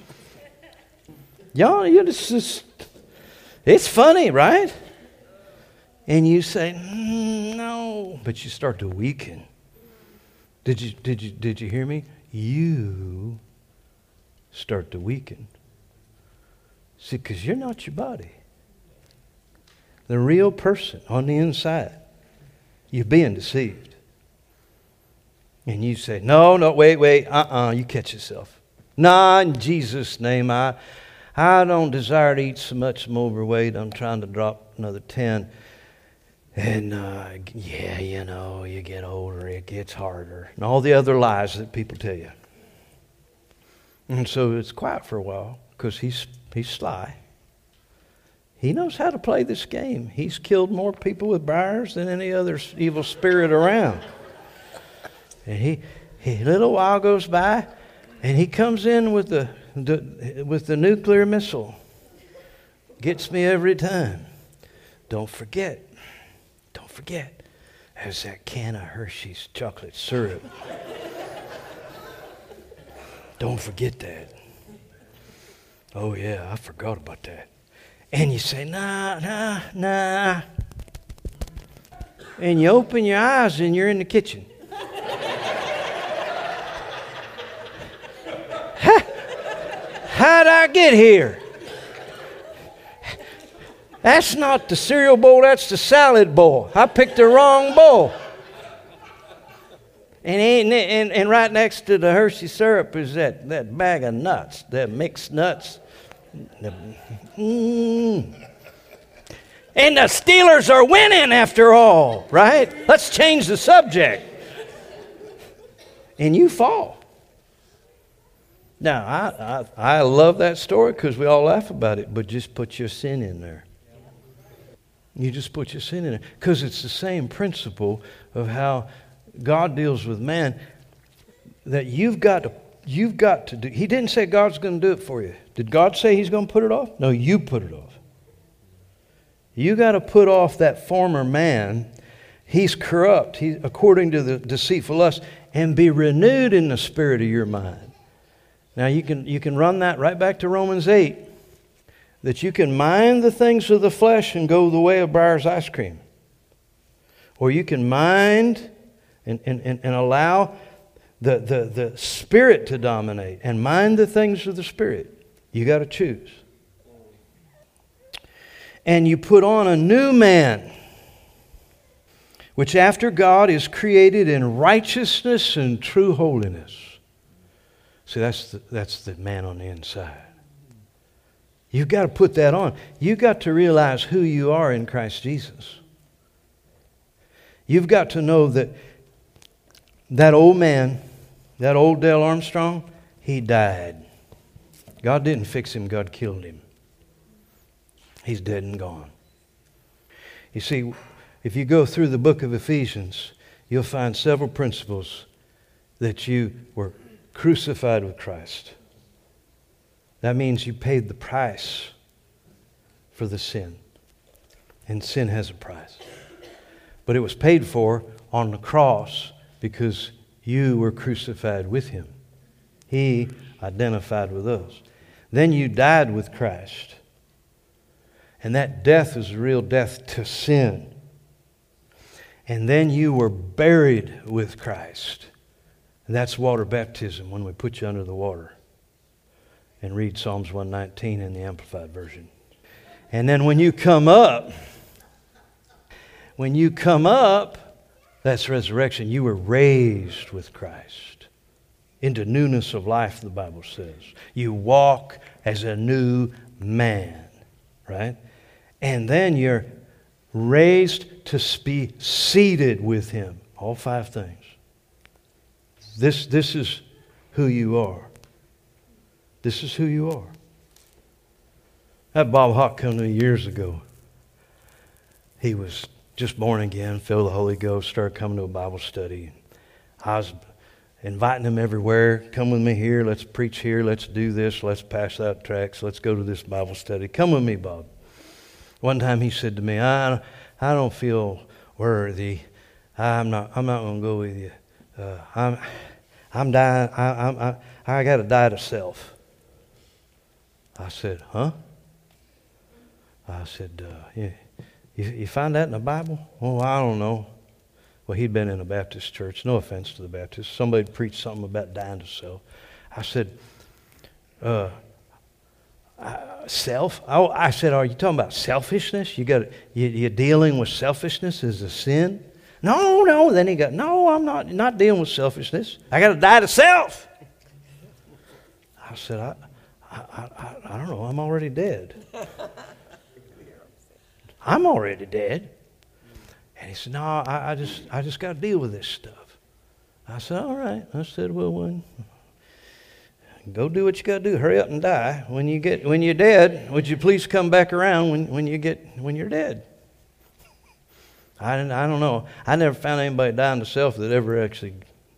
Y'all, you just, it's funny, right? And you say, mm, no, but you start to weaken. Did you, did you, did you hear me? You start to weaken. See, because you're not your body. the real person on the inside, you're being deceived. And you say, no, no, wait, wait, uh-uh, you catch yourself. Nah, in Jesus' name, I, I don't desire to eat so much I'm overweight. I'm trying to drop another ten. And, uh, yeah, you know, you get older, it gets harder. And all the other lies that people tell you. And so it's quiet for a while because he's, he's sly. He knows how to play this game. He's killed more people with briars than any other evil spirit around. And he, he a little while goes by, and he comes in with the, the with the nuclear missile. Gets me every time. Don't forget. Don't forget. There's that can of Hershey's chocolate syrup. Don't forget that. Oh yeah, I forgot about that. And you say, nah, nah, nah. And you open your eyes and you're in the kitchen. How'd I get here? That's not the cereal bowl, that's the salad bowl. I picked the wrong bowl. And, and, and right next to the Hershey syrup is that, that bag of nuts, that mixed nuts. Mm. And the Steelers are winning after all, right? Let's change the subject. And you fall. Now, I, I, I love that story because we all laugh about it, but just put your sin in there. You just put your sin in there. Because it's the same principle of how God deals with man, that you've got to, you've got to do. He didn't say God's going to do it for you. Did God say He's going to put it off? No, you put it off. You got to put off that former man. He's corrupt, he, according to the deceitful lust, and be renewed in the spirit of your mind. Now you can you can run that right back to Romans eight, that you can mind the things of the flesh and go the way of Breyer's ice cream. Or you can mind and, and, and, and allow the, the, the Spirit to dominate and mind the things of the Spirit. You got to choose. And you put on a new man, which after God is created in righteousness and true holiness. See, that's the, that's the man on the inside. You've got to put that on. You've got to realize who you are in Christ Jesus. You've got to know that that old man, that old Dale Armstrong, he died. God didn't fix him, God killed him. He's dead and gone. You see, if you go through the book of Ephesians, you'll find several principles that you were crucified with Christ. That means you paid the price for the sin. And sin has a price. But it was paid for on the cross because you were crucified with Him. He identified with us. Then you died with Christ. And that death is a real death to sin. And then you were buried with Christ. And that's water baptism, when we put you under the water. And read Psalms one nineteen in the Amplified Version. And then when you come up, when you come up, that's resurrection. You were raised with Christ into newness of life, the Bible says. You walk as a new man, right? And then you're raised to be seated with Him. All five things. This, this is who you are. This is who you are. That Bob Hawk come to me years ago. He was just born again, filled with the Holy Ghost, started coming to a Bible study. I was inviting him everywhere. Come with me here. Let's preach here. Let's do this. Let's pass out tracts. Let's go to this Bible study. Come with me, Bob. One time he said to me, I, I don't feel worthy. I'm not, I'm not going to go with you. Uh, I'm, I'm dying. I, I'm, I, I got to die to self. I said, huh? I said, uh, you, you, you find that in the Bible? Oh, I don't know. Well, he'd been in a Baptist church. No offense to the Baptists. Somebody preached something about dying to self. I said, uh, Uh, self? Oh, I said, are you talking about selfishness? You got you, you're dealing with selfishness as a sin? No, no. Then he got, no, I'm not not dealing with selfishness. I got to die to self. I said, I, I, I, I don't know. I'm already dead. I'm already dead. And he said, no, I, I just I just got to deal with this stuff. I said, all right. I said, well, when. Go do what you got to do. Hurry up and die. When you get, when you're dead, would you please come back around when, when you get, when you're dead? I didn't, I don't know. I never found anybody dying to self that ever actually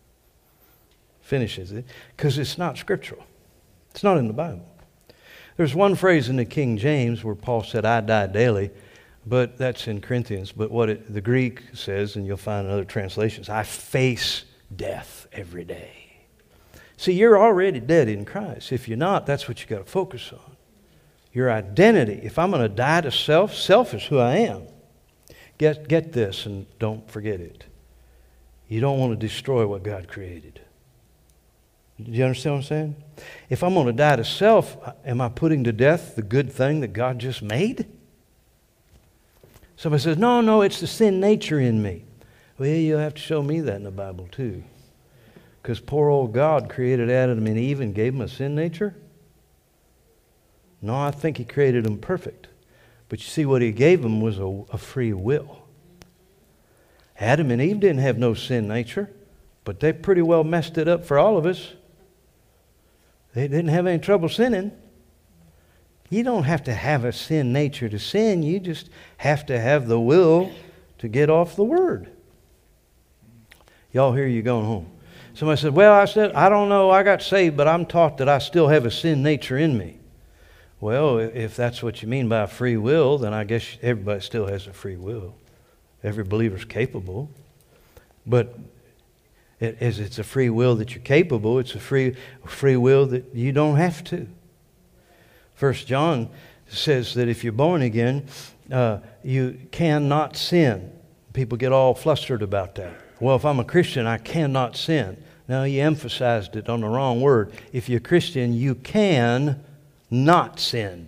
finishes it, because it's not scriptural. It's not in the Bible. There's one phrase in the King James where Paul said, "I die daily," but that's in Corinthians. But what it, the Greek says, and you'll find in other translations, "I face death every day." See, you're already dead in Christ. If you're not, that's what you got to focus on. Your identity. If I'm going to die to self, self is who I am. Get, get this and don't forget it. You don't want to destroy what God created. Do you understand what I'm saying? If I'm going to die to self, am I putting to death the good thing that God just made? Somebody says, no, no, it's the sin nature in me. Well, you'll have to show me that in the Bible too. Because poor old God created Adam and Eve and gave them a sin nature? No, I think He created them perfect. But you see, what He gave them was a, a free will. Adam and Eve didn't have no sin nature, but they pretty well messed it up for all of us. They didn't have any trouble sinning. You don't have to have a sin nature to sin. You just have to have the will to get off the Word. Y'all hear you going home. Somebody said, well, I said, I don't know, I got saved, but I'm taught that I still have a sin nature in me. Well, if that's what you mean by free will, then I guess everybody still has a free will. Every believer's capable. But as it's a free will that you're capable, it's a free, free will that you don't have to. First John says that if you're born again, uh, you cannot sin. People get all flustered about that. Well, if I'm a Christian, I cannot sin. No, you emphasized it on the wrong word. If you're a Christian, you can not sin.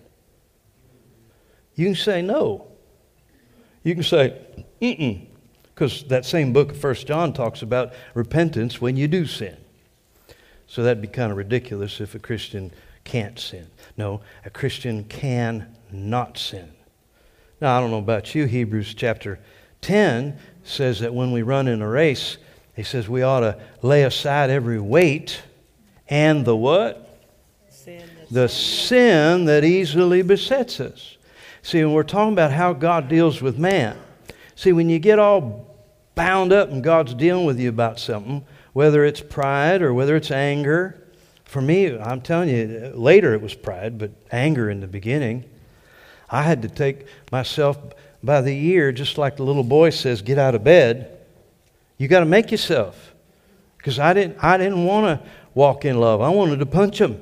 You can say no. You can say, mm-mm. Because that same book of First John talks about repentance when you do sin. So that'd be kind of ridiculous if a Christian can't sin. No, a Christian can not sin. Now, I don't know about you, Hebrews chapter ten says that when we run in a race, he says we ought to lay aside every weight and the what? Sin the sin that easily besets us. See, when we're talking about how God deals with man, see, when you get all bound up and God's dealing with you about something, whether it's pride or whether it's anger, for me, I'm telling you, later it was pride, but anger in the beginning, I had to take myself by the ear, just like the little boy says, get out of bed. You got to make yourself. Because I didn't, I didn't want to walk in love. I wanted to punch him.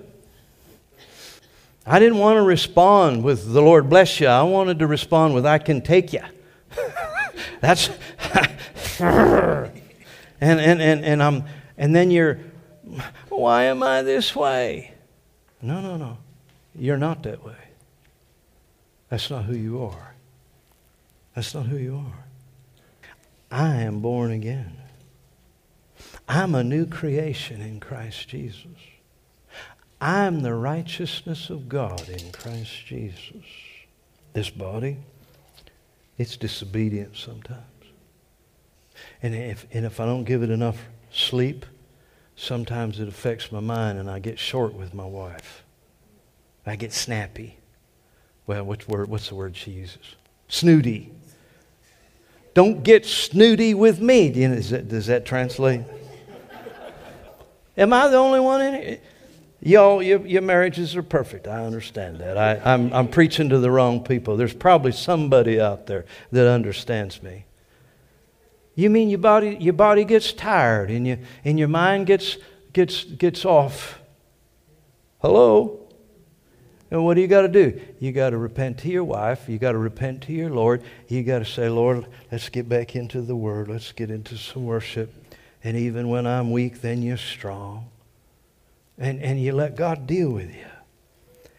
I didn't want to respond with the Lord bless you. I wanted to respond with I can take you. That's and and and and I'm and then you're, why am I this way? No, no, no. You're not that way. That's not who you are. That's not who you are. I am born again. I'm a new creation in Christ Jesus. I'm the righteousness of God in Christ Jesus. This body, it's disobedient sometimes. And if, and if I don't give it enough sleep, sometimes it affects my mind and I get short with my wife. I get snappy. Well, what's, word, what's the word she uses? Snooty. Don't get snooty with me. Do you know, does, that, does that translate? Am I the only one in it? Y'all, your, your marriages are perfect. I understand that. I, I'm, I'm preaching to the wrong people. There's probably somebody out there that understands me. You mean your body, your body gets tired and, you, and your mind gets, gets, gets off? Hello? And what do you got to do? You got to repent to your wife. You got to repent to your Lord. You got to say, Lord, let's get back into the Word. Let's get into some worship. And even when I'm weak, then you're strong. And, and you let God deal with you.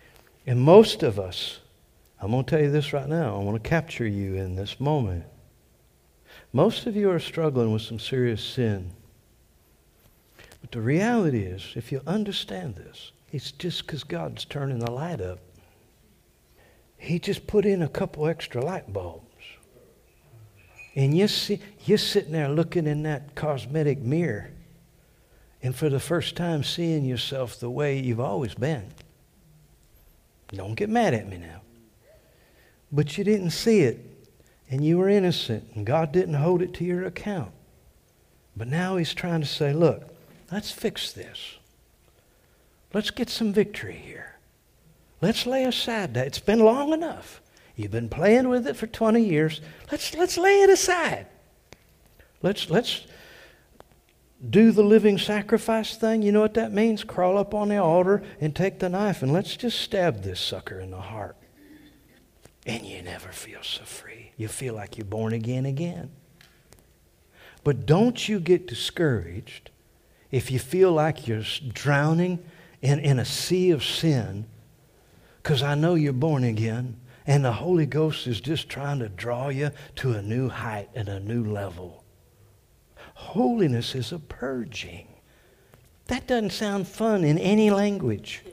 And most of us, I'm going to tell you this right now. I want to capture you in this moment. Most of you are struggling with some serious sin. But the reality is, if you understand this, it's just because God's turning the light up. He just put in a couple extra light bulbs. And you see, you're sitting there looking in that cosmetic mirror, and for the first time seeing yourself the way you've always been. Don't get mad at me now. But you didn't see it, and you were innocent, and God didn't hold it to your account. But now He's trying to say, look, let's fix this. Let's get some victory here. Let's lay aside that. It's been long enough. You've been playing with it for twenty years. Let's, let's lay it aside. Let's, let's do the living sacrifice thing. You know what that means? Crawl up on the altar and take the knife and let's just stab this sucker in the heart. And you never feel so free. You feel like you're born again again. But don't you get discouraged if you feel like you're drowning in, in a sea of sin, because I know you're born again. And the Holy Ghost is just trying to draw you to a new height and a new level. Holiness is a purging. That doesn't sound fun in any language.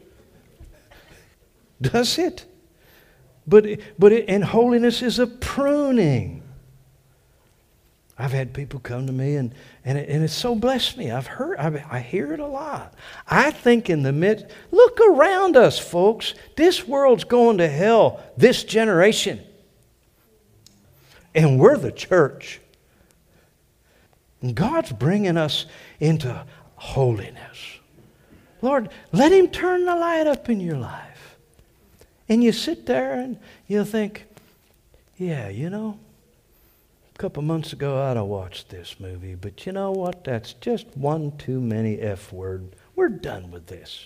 Does it? But, but it, and holiness is a pruning. I've had people come to me and, and, it, and it's so blessed me. I've heard, I, I hear it a lot. I think in the midst, look around us, folks. This world's going to hell, this generation. And we're the church. And God's bringing us into holiness. Lord, let Him turn the light up in your life. And you sit there and you think, yeah, you know, a couple months ago, I'd have watched this movie, but you know what? That's just one too many F word. We're done with this.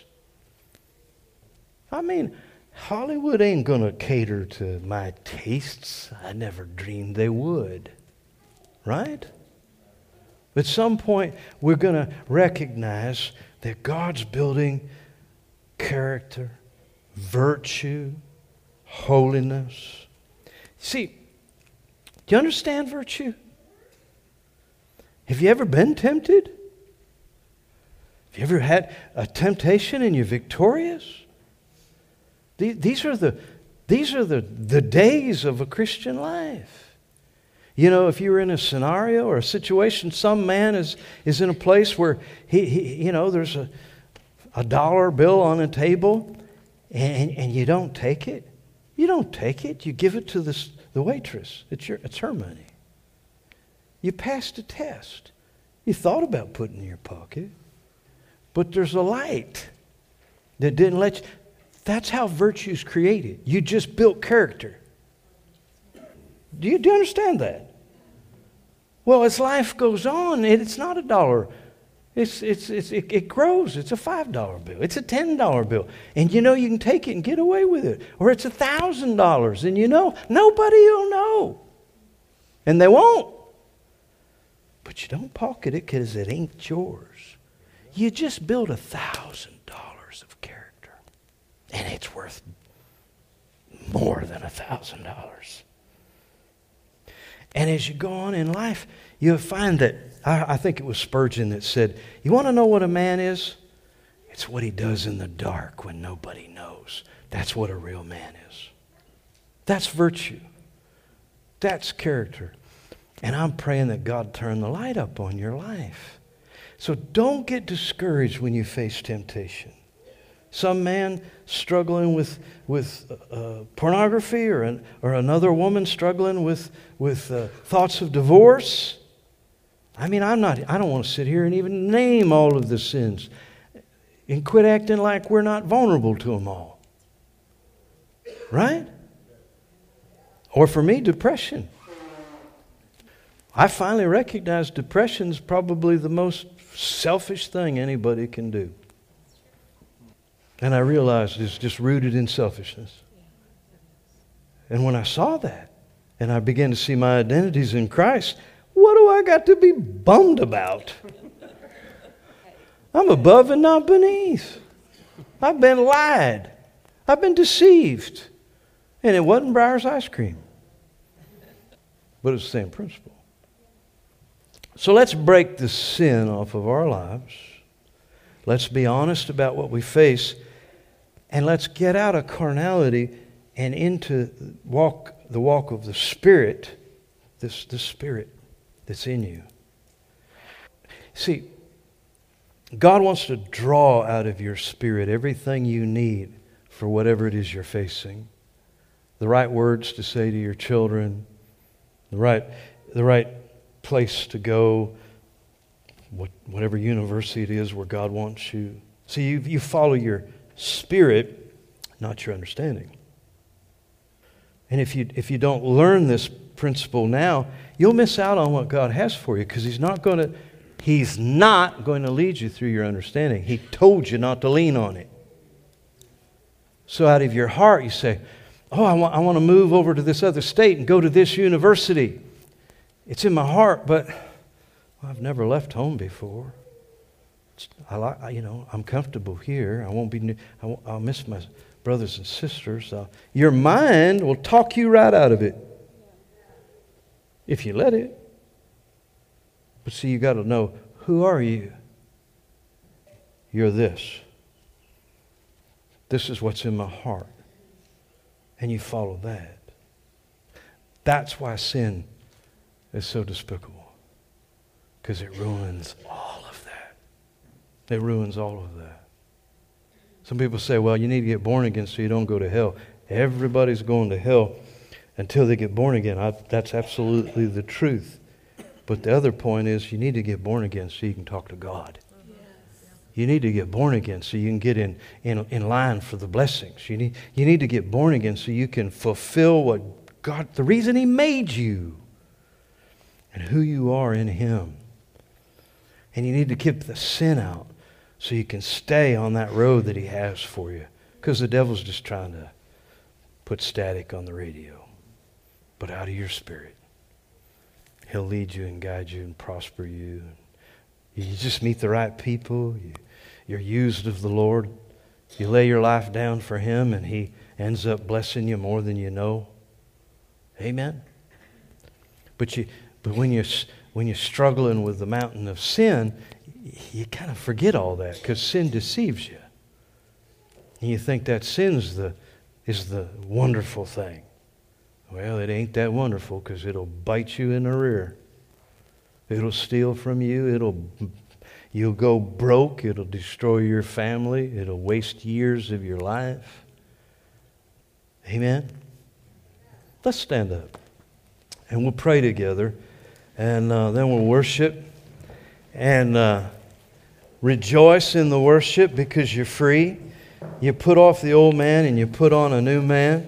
I mean, Hollywood ain't going to cater to my tastes. I never dreamed they would. Right? At some point, we're going to recognize that God's building character, virtue, holiness. See, do you understand virtue? Have you ever been tempted? Have you ever had a temptation and you're victorious? These are the, these are the, the days of a Christian life. You know, if you're in a scenario or a situation, some man is, is in a place where, he, he you know, there's a, a dollar bill on a table and, and you don't take it. You don't take it. You give it to the, the waitress. It's, your, it's her money. You passed a test. You thought about putting it in your pocket. But there's a light that didn't let you. That's how virtue's created. You just built character. Do you, do you understand that? Well, as life goes on, it, it's not a dollar. It's, it's, it's, it, it grows. It's a five dollar bill. It's a ten dollar bill. And you know you can take it and get away with it. Or it's one thousand dollars. And you know nobody will know. And they won't. But you don't pocket it because it ain't yours. You just built one thousand dollars of character. And it's worth more than one thousand dollars. And as you go on in life, you'll find that, I, I think it was Spurgeon that said, you want to know what a man is? It's what he does in the dark when nobody knows. That's what a real man is. That's virtue. That's character. And I'm praying that God turn the light up on your life. So don't get discouraged when you face temptation. Some man struggling with with uh, pornography, or an, or another woman struggling with with uh, thoughts of divorce. I mean, I'm not. I don't want to sit here and even name all of the sins, and quit acting like we're not vulnerable to them all. Right? Or for me, depression. I finally recognized depression is probably the most selfish thing anybody can do. And I realized it's just rooted in selfishness. And when I saw that, and I began to see my identities in Christ, what do I got to be bummed about? I'm above and not beneath. I've been lied. I've been deceived. And it wasn't Breyer's ice cream. But it's the same principle. So let's break the sin off of our lives. Let's be honest about what we face. And let's get out of carnality and into walk the walk of the Spirit, this the Spirit that's in you. See, God wants to draw out of your spirit everything you need for whatever it is you're facing. The right words to say to your children, the right, the right place to go, what, whatever university it is where God wants you. See, you, you follow your spirit, not your understanding. And if you if you don't learn this principle now, you'll miss out on what God has for you, because He's not going to He's not going to lead you through your understanding. He told you not to lean on it. So out of your heart you say, oh, I want, I want to move over to this other state and go to this university. It's in my heart, but well, I've never left home before. It's, I like, you know, I'm comfortable here. I won't be. I won't, I'll miss my brothers and sisters. Uh, your mind will talk you right out of it if you let it. But see, you got to know, who are you? You're this. This is what's in my heart. And you follow that. That's why sin is so despicable. Because it ruins all of that. It ruins all of that. Some people say, well, you need to get born again so you don't go to hell. Everybody's going to hell until they get born again. I, that's absolutely the truth. But the other point is, you need to get born again so you can talk to God. Yes. You need to get born again so you can get in, in, in line for the blessings. You need, you need to get born again so you can fulfill what God, the reason He made you and who you are in Him. And you need to keep the sin out so you can stay on that road that He has for you. Because the devil's just trying to put static on the radio. But out of your spirit, He'll lead you and guide you and prosper you. You just meet the right people. You, you're used of the Lord. You lay your life down for Him and He ends up blessing you more than you know. Amen? But you, but when you're, when you're struggling with the mountain of sin, you kind of forget all that because sin deceives you. And you think that sin's the, is the wonderful thing. Well, it ain't that wonderful because it'll bite you in the rear. It'll steal from you. It'll, you'll go broke. It'll destroy your family. It'll waste years of your life. Amen? Let's stand up and we'll pray together, and uh, then we'll worship and uh, rejoice in the worship because you're free. You put off the old man and you put on a new man.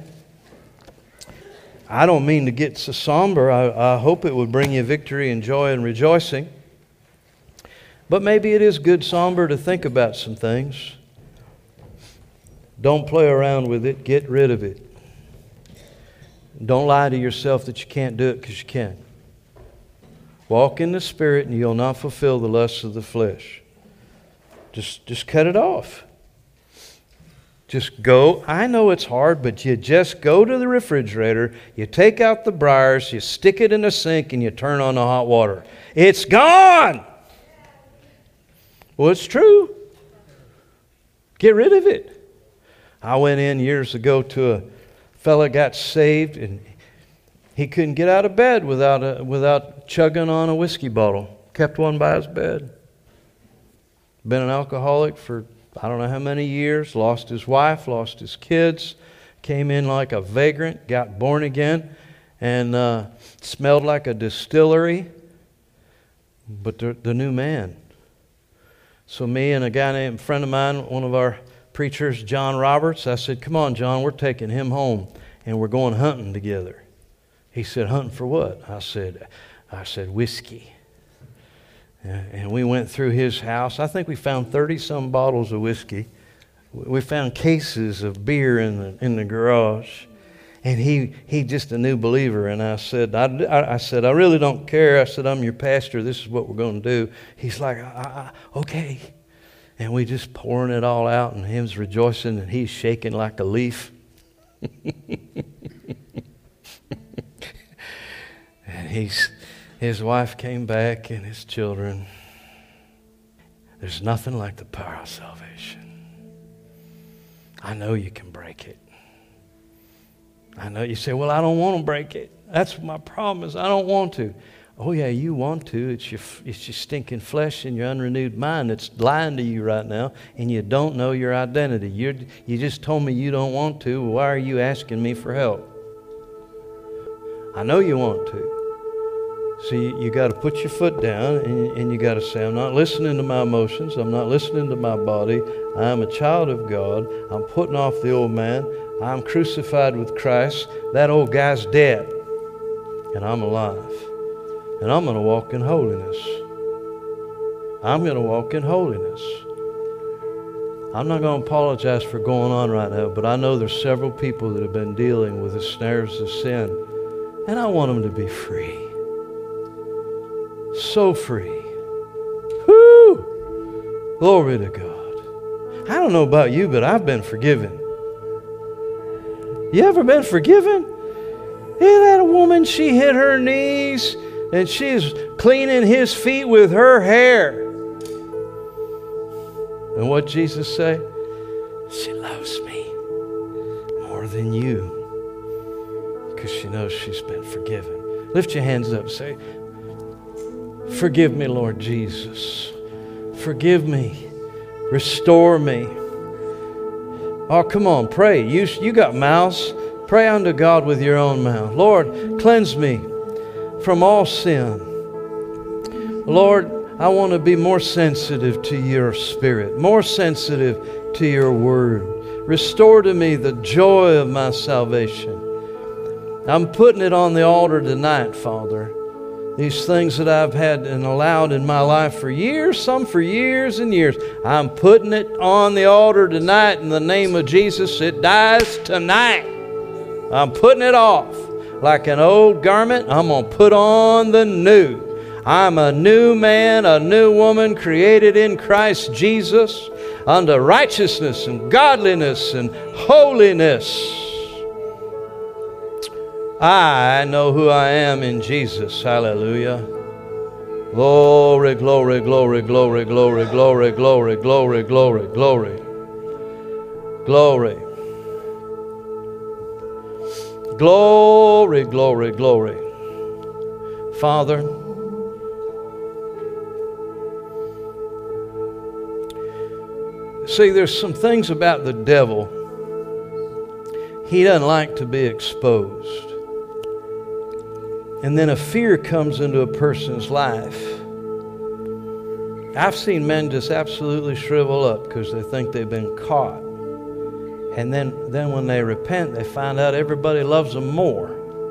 I don't mean to get so somber. I, I hope it would bring you victory and joy and rejoicing. But maybe it is good somber to think about some things. Don't play around with it. Get rid of it. Don't lie to yourself that you can't do it, because you can. Walk in the Spirit and you'll not fulfill the lusts of the flesh. Just, just cut it off. Just go. I know it's hard, but you just go to the refrigerator, you take out the Breyers, you stick it in the sink, and you turn on the hot water. It's gone! Well, it's true. Get rid of it. I went in years ago to a fella got saved, and he couldn't get out of bed without a, without chugging on a whiskey bottle. Kept one by his bed. Been an alcoholic for I don't know how many years, lost his wife, lost his kids, came in like a vagrant, got born again, and uh, smelled like a distillery, but the, the new man. So me and a guy named, a friend of mine, one of our preachers, John Roberts, I said, come on, John, we're taking him home, and we're going hunting together. He said, hunting for what? I said, I said, whiskey. And we went through his house. I think we found thirty-some bottles of whiskey. We found cases of beer in the in the garage. And he he just a new believer. And I said, I, I said, I really don't care. I said, I'm your pastor. This is what we're going to do. He's like, I, I, okay. And we just pouring it all out, and him's rejoicing, and he's shaking like a leaf. And he's, his wife came back, and his children. There's nothing like the power of salvation. I know you can break it. I know you say, well, I don't want to break it. That's my problem is I don't want to. Oh, yeah, you want to. It's your, it's your stinking flesh and your unrenewed mind that's lying to you right now, and you don't know your identity. You're, you just told me you don't want to. Why are you asking me for help? I know you want to. So you, you got to put your foot down, and, and you got to say, I'm not listening to my emotions. I'm not listening to my body. I am a child of God. I'm putting off the old man. I'm crucified with Christ. That old guy's dead, and I'm alive. And I'm going to walk in holiness. I'm going to walk in holiness. I'm not going to apologize for going on right now, but I know there's several people that have been dealing with the snares of sin, and I want them to be free. So free. Whoo! Glory to God. I don't know about you, but I've been forgiven. You ever been forgiven? Isn't that a woman? She hit her knees and she's cleaning his feet with her hair. And what Jesus say? She loves me more than you because she knows she's been forgiven. Lift your hands up. Say, forgive me, Lord Jesus. Forgive me. Restore me. Oh, come on, pray. You, you got mouths. Pray unto God with your own mouth. Lord, cleanse me from all sin. Lord, I want to be more sensitive to your spirit, more sensitive to your word. Restore to me the joy of my salvation. I'm putting it on the altar tonight, Father. These things that I've had and allowed in my life for years, some for years and years, I'm putting it on the altar tonight in the name of Jesus. It dies tonight. I'm putting it off. Like an old garment, I'm going to put on the new. I'm a new man, a new woman created in Christ Jesus unto righteousness and godliness and holiness. I know who I am in Jesus. Hallelujah. Glory, glory, glory, glory, glory, glory, glory, glory, glory, glory. Glory. Glory, glory, glory. Father, see, there's some things about the devil. He doesn't like to be exposed. And then a fear comes into a person's life. I've seen men just absolutely shrivel up because they think they've been caught. And then, then when they repent, they find out everybody loves them more.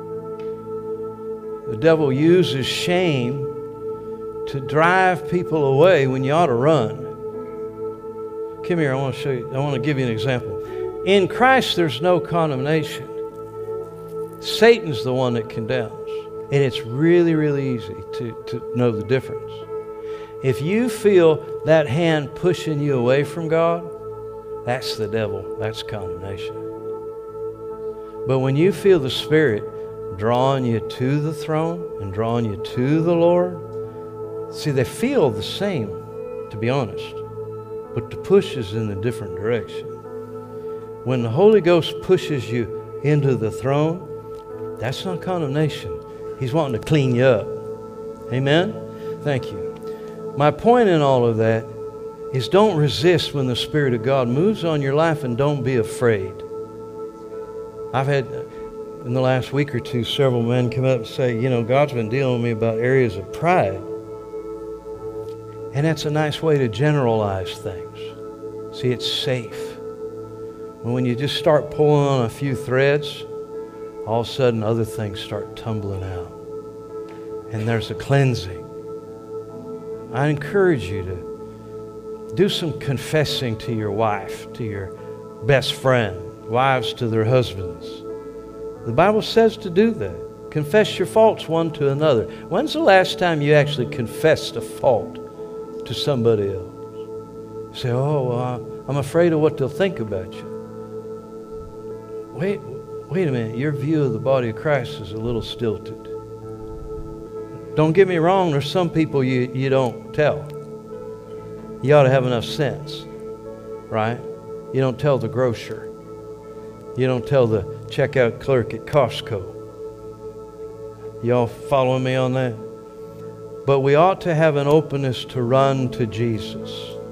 The devil uses shame to drive people away when you ought to run. Come here, I want to show you, I want to give you an example. In Christ, there's no condemnation. Satan's the one that condemns. And it's really, really easy to, to know the difference. If you feel that hand pushing you away from God, that's the devil. That's condemnation. But when you feel the Spirit drawing you to the throne and drawing you to the Lord, see, they feel the same, to be honest. But the push is in a different direction. When the Holy Ghost pushes you into the throne, that's not condemnation. He's wanting to clean you up. Amen? Thank you. My point in all of that is don't resist when the Spirit of God moves on your life, and don't be afraid. I've had, in the last week or two, several men come up and say, you know, God's been dealing with me about areas of pride. And that's a nice way to generalize things. See, it's safe. When you just start pulling on a few threads, all of a sudden other things start tumbling out. And there's a cleansing. I encourage you to do some confessing to your wife, to your best friend, wives to their husbands. The Bible says to do that. Confess your faults one to another. When's the last time you actually confessed a fault to somebody else? Say, oh, well, I'm afraid of what they'll think about you. Wait, wait a minute. Your view of the body of Christ is a little stilted. Don't get me wrong. There's some people you, you don't tell. You ought to have enough sense, right? You don't tell the grocer. You don't tell the checkout clerk at Costco. Y'all following me on that? But we ought to have an openness to run to Jesus.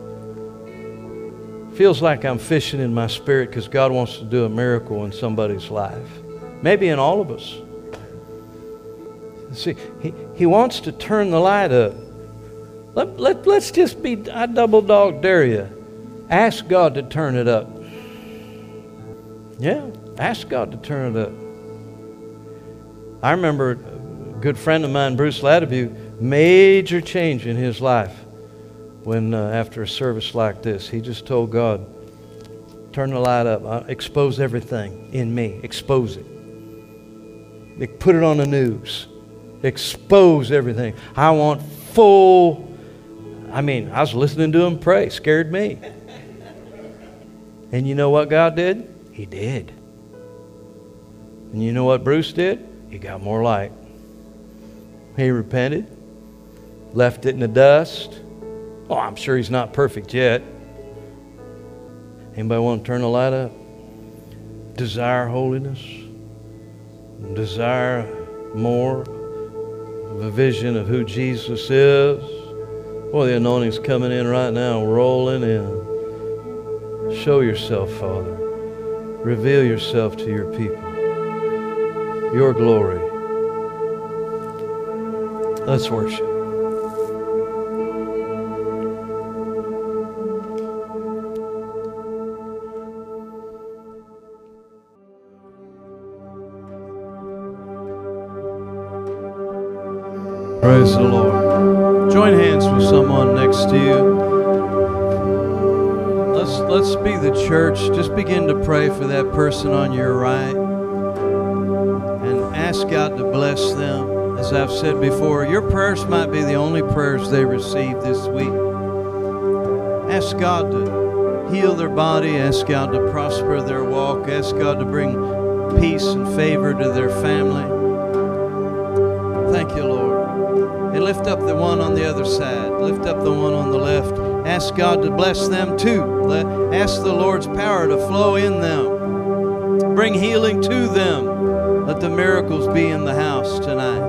Feels like I'm fishing in my spirit because God wants to do a miracle in somebody's life. Maybe in all of us. See, he, he wants to turn the light up. Let, let, let's just be, I double dog dare you. Ask God to turn it up. Yeah, ask God to turn it up. I remember a good friend of mine, Bruce Latibue, major change in his life when uh, after a service like this, he just told God, turn the light up, uh, expose everything in me, expose it. Put it on the news. Expose everything. I want full, I mean, I was listening to him pray, scared me. And you know what God did? He did. And you know what Bruce did? He got more light. He repented, left it in the dust. Oh, I'm sure he's not perfect yet. Anybody want to turn the light up? Desire holiness. Desire more of a vision of who Jesus is. Boy, the anointing's coming in right now, rolling in. Show yourself, Father. Reveal yourself to your people. Your glory. Let's worship. Praise the Lord. Join hands with someone next to you. Let's, let's be the church. Just begin to pray for that person on your right. And ask God to bless them. As I've said before, your prayers might be the only prayers they receive this week. Ask God to heal their body. Ask God to prosper their walk. Ask God to bring peace and favor to their family. Thank you, Lord. And lift up the one on the other side. Lift up the one on the left. Ask God to bless them too. Let, ask the Lord's power to flow in them. Bring healing to them. Let the miracles be in the house tonight.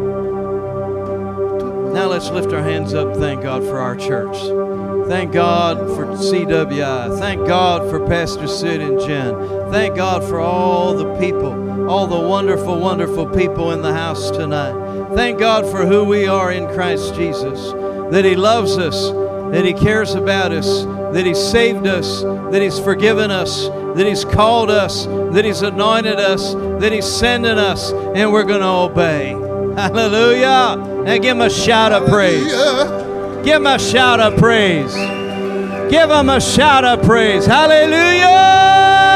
Now let's lift our hands up. Thank God for our church. Thank God for C W I. Thank God for Pastor Sid and Jen. Thank God for all the people, all the wonderful, wonderful people in the house tonight. Thank God for who we are in Christ Jesus, that He loves us, that He cares about us, that He saved us, that He's forgiven us, that He's called us, that He's anointed us, that He's sending us, and we're going to obey. Hallelujah. Now give Him a shout of praise. Give Him a shout of praise. Give Him a shout of praise. Hallelujah.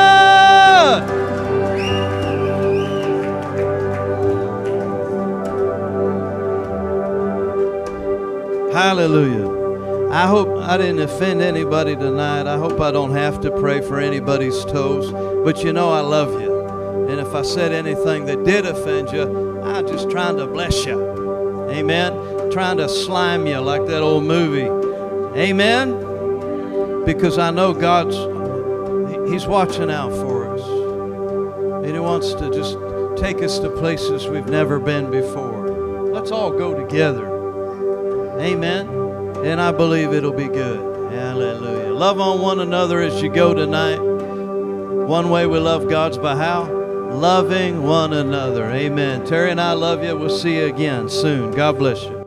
Hallelujah. I hope I didn't offend anybody tonight. I hope I don't have to pray for anybody's toes. But you know I love you. And if I said anything that did offend you, I'm just trying to bless you. Amen. Trying to slime you like that old movie. Amen. Because I know God's, He's watching out for us. And He wants to just take us to places we've never been before. Let's all go together. Amen. And I believe it'll be good. Hallelujah. Love on one another as you go tonight. One way we love God's by how? Loving one another. Amen. Terry and I love you. We'll see you again soon. God bless you.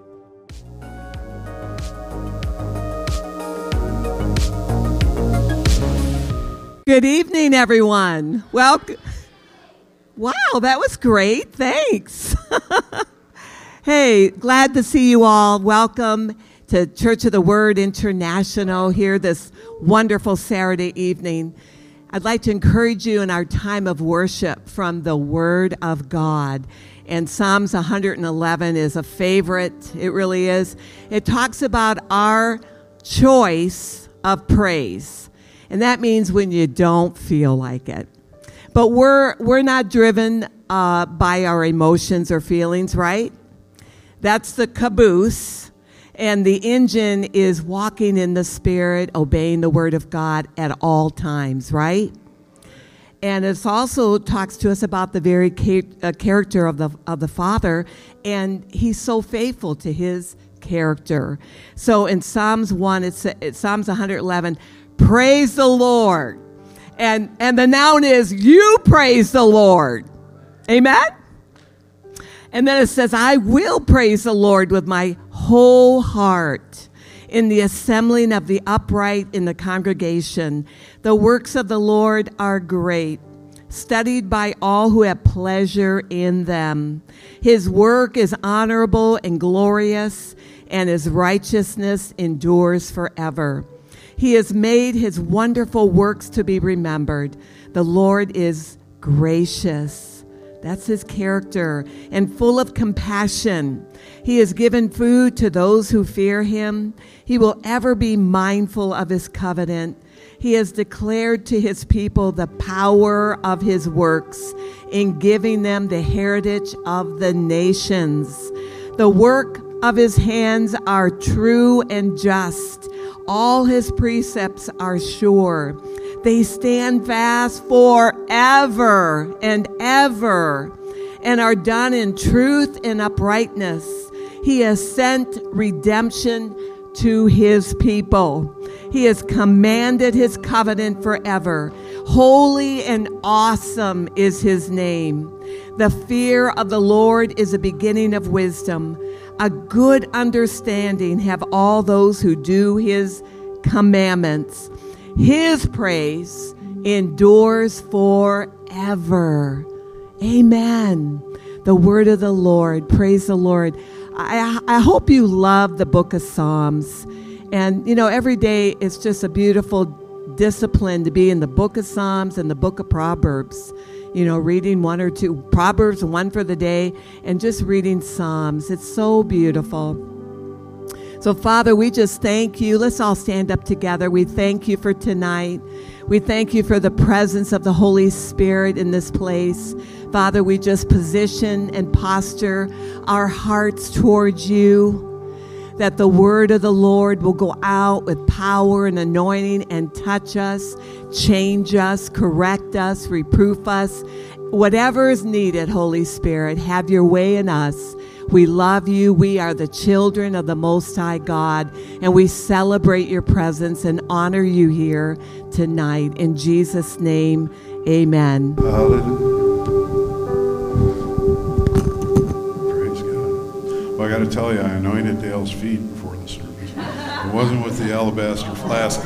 Good evening, everyone. Welcome. Wow, that was great. Thanks. Hey, glad to see you all. Welcome to Church of the Word International here this wonderful Saturday evening. I'd like to encourage you in our time of worship from the Word of God. And Psalms one hundred eleven is a favorite. It really is. It talks about our choice of praise. And that means when you don't feel like it. But we're we're not driven uh, by our emotions or feelings, right? That's the caboose. And the engine is walking in the Spirit, obeying the Word of God at all times, right? And it also talks to us about the very ca- uh, character of the of the Father, and He's so faithful to His character. So in Psalms one, it's, it's Psalms one eleven, praise the Lord. And, and the noun is, you praise the Lord. Amen? And then it says, I will praise the Lord with my whole heart in the assembling of the upright in the congregation. The works of the Lord are great, studied by all who have pleasure in them. His work is honorable and glorious, and his righteousness endures forever. He has made his wonderful works to be remembered. The Lord is gracious. That's his character, and full of compassion. He has given food to those who fear him. He will ever be mindful of his covenant. He has declared to his people the power of his works in giving them the heritage of the nations. The work of his hands are true and just. All his precepts are sure. They stand fast forever and ever and are done in truth and uprightness. He has sent redemption to his people. He has commanded his covenant forever. Holy and awesome is his name. The fear of the Lord is the beginning of wisdom. A good understanding have all those who do his commandments. His praise endures forever. Amen. The word of the Lord. Praise the Lord. I, I hope you love the book of Psalms. And, you know, every day it's just a beautiful discipline to be in the book of Psalms and the book of Proverbs. You know, reading one or two Proverbs, one for the day, and just reading Psalms. It's so beautiful. So, Father, we just thank you. Let's all stand up together. We thank you for tonight. We thank you for the presence of the Holy Spirit in this place. Father, we just position and posture our hearts towards you, that the word of the Lord will go out with power and anointing and touch us, change us, correct us, reproof us. Whatever is needed, Holy Spirit, have your way in us. We love you. We are the children of the Most High God, and we celebrate your presence and honor you here tonight. In Jesus' name, amen. Hallelujah. Praise God. Well, I got to tell you, I anointed Dale's feet before the service. It wasn't with the alabaster flask.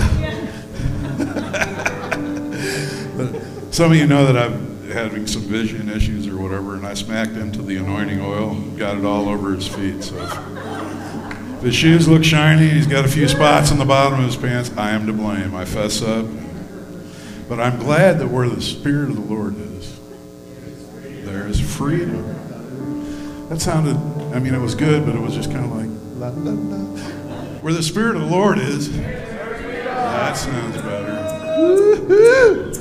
But some of you know that I've having some vision issues or whatever, and I smacked into the anointing oil and got it all over his feet. So if, if his shoes look shiny, he's got a few spots on the bottom of his pants, I am to blame. I fess up. But I'm glad that where the Spirit of the Lord is, there is freedom. That sounded, I mean, it was good, but it was just kind of like, la, la, la. Where the Spirit of the Lord is, that sounds better. Woo-hoo.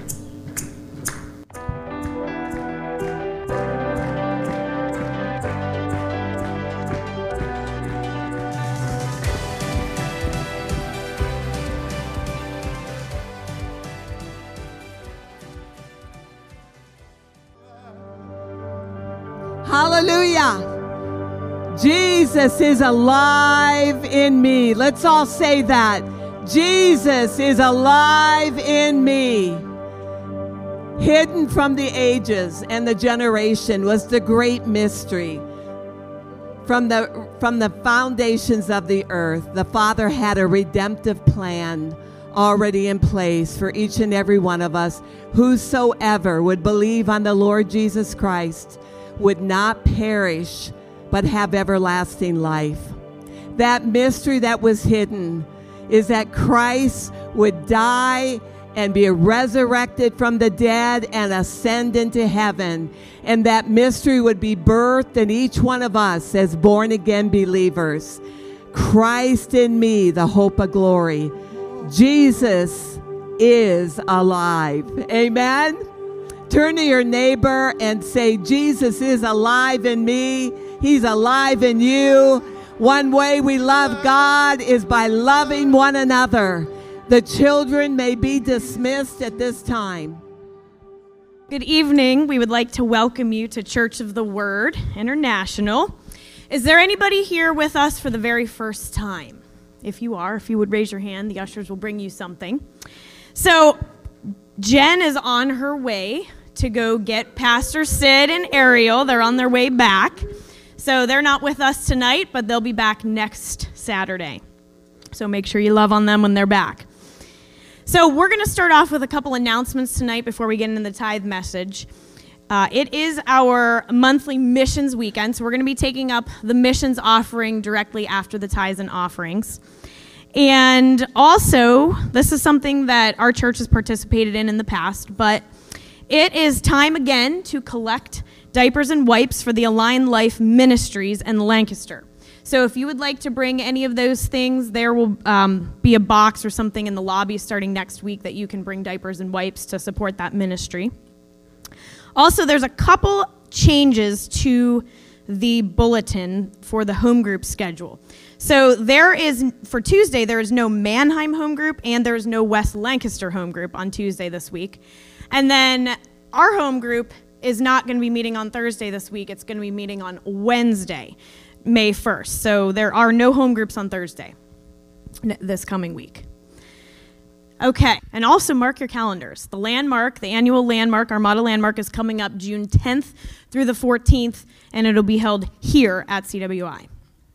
Hallelujah. Jesus is alive in me. Let's all say that. Jesus is alive in me. Hidden from the ages and the generation was the great mystery. From the, from the foundations of the earth, the Father had a redemptive plan already in place for each and every one of us. Whosoever would believe on the Lord Jesus Christ would not perish, but have everlasting life. That mystery that was hidden is that Christ would die and be resurrected from the dead and ascend into heaven. And that mystery would be birthed in each one of us as born-again believers. Christ in me, the hope of glory. Jesus is alive. Amen. Turn to your neighbor and say, Jesus is alive in me. He's alive in you. One way we love God is by loving one another. The children may be dismissed at this time. Good evening. We would like to welcome you to Church of the Word International. Is there anybody here with us for the very first time? If you are, if you would raise your hand, the ushers will bring you something. So, Jen is on her way to go get Pastor Sid and Ariel. They're on their way back. So they're not with us tonight, but they'll be back next Saturday. So make sure you love on them when they're back. So we're going to start off with a couple announcements tonight before we get into the tithe message. Uh, it is our monthly missions weekend, so we're going to be taking up the missions offering directly after the tithes and offerings. And also, this is something that our church has participated in in the past, but it is time again to collect diapers and wipes for the Align Life Ministries in Lancaster. So if you would like to bring any of those things, there will um, be a box or something in the lobby starting next week that you can bring diapers and wipes to support that ministry. Also, there's a couple changes to the bulletin for the home group schedule. So there is, for Tuesday, there is no Mannheim home group and there is no West Lancaster home group on Tuesday this week. And then our home group is not going to be meeting on Thursday this week. It's going to be meeting on Wednesday, May first. So there are no home groups on Thursday this coming week. Okay, and also mark your calendars. The landmark, the annual landmark, Armada Landmark, is coming up June tenth through the fourteenth, and it'll be held here at C W I.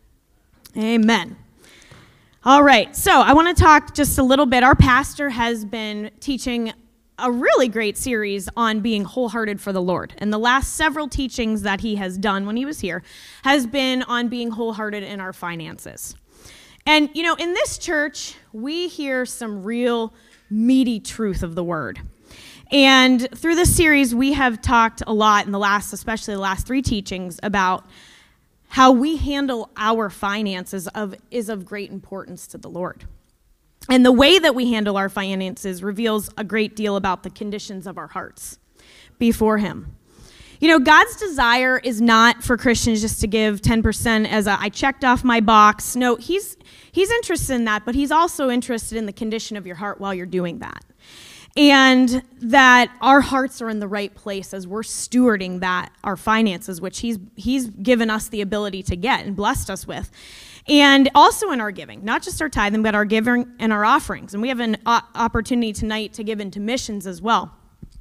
Amen. All right, so I want to talk just a little bit. Our pastor has been teaching a really great series on being wholehearted for the Lord. And the last several teachings that he has done when he was here has been on being wholehearted in our finances. And, you know, in this church, we hear some real meaty truth of the word. And through this series, we have talked a lot in the last, especially the last three teachings, about how we handle our finances of, is of great importance to the Lord. And the way that we handle our finances reveals a great deal about the conditions of our hearts before him. You know, God's desire is not for Christians just to give ten percent as a, I checked off my box. No, he's he's interested in that, but he's also interested in the condition of your heart while you're doing that. And that our hearts are in the right place as we're stewarding that, our finances, which he's he's given us the ability to get and blessed us with. And also in our giving, not just our tithing, but our giving and our offerings. And we have an uh, opportunity tonight to give into missions as well.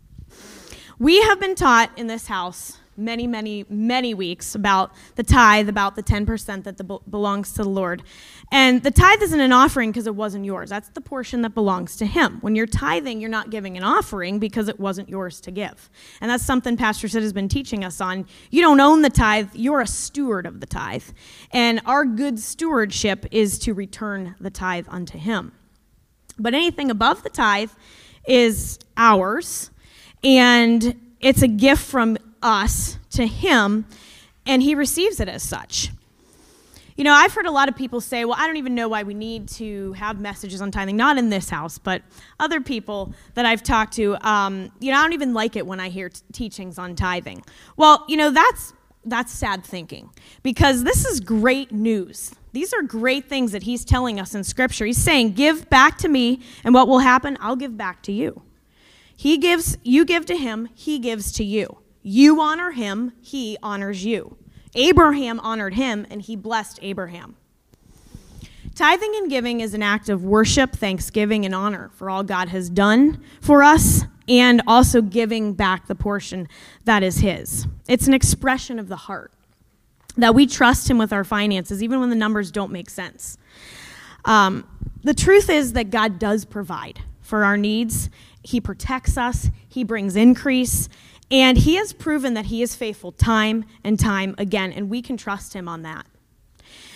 We have been taught in this house many, many, many weeks about the tithe, about the ten percent that the, belongs to the Lord. And the tithe isn't an offering because it wasn't yours. That's the portion that belongs to him. When you're tithing, you're not giving an offering because it wasn't yours to give. And that's something Pastor Sid has been teaching us on. You don't own the tithe. You're a steward of the tithe. And our good stewardship is to return the tithe unto him. But anything above the tithe is ours. And it's a gift from us to him, and he receives it as such. You know, I've heard a lot of people say, well, I don't even know why we need to have messages on tithing, not in this house, but other people that I've talked to, um, you know, I don't even like it when I hear t- teachings on tithing. Well, you know, that's that's sad thinking, because this is great news. These are great things that he's telling us in Scripture. He's saying, give back to me, and what will happen? I'll give back to you. He gives, you give to him, he gives to you. You honor him, he honors you. Abraham honored him, and he blessed Abraham. Tithing and giving is an act of worship, thanksgiving, and honor for all God has done for us, and also giving back the portion that is his. It's an expression of the heart, that we trust him with our finances, even when the numbers don't make sense. Um, the truth is that God does provide for our needs. He protects us, he brings increase, and he has proven that he is faithful time and time again, and we can trust him on that.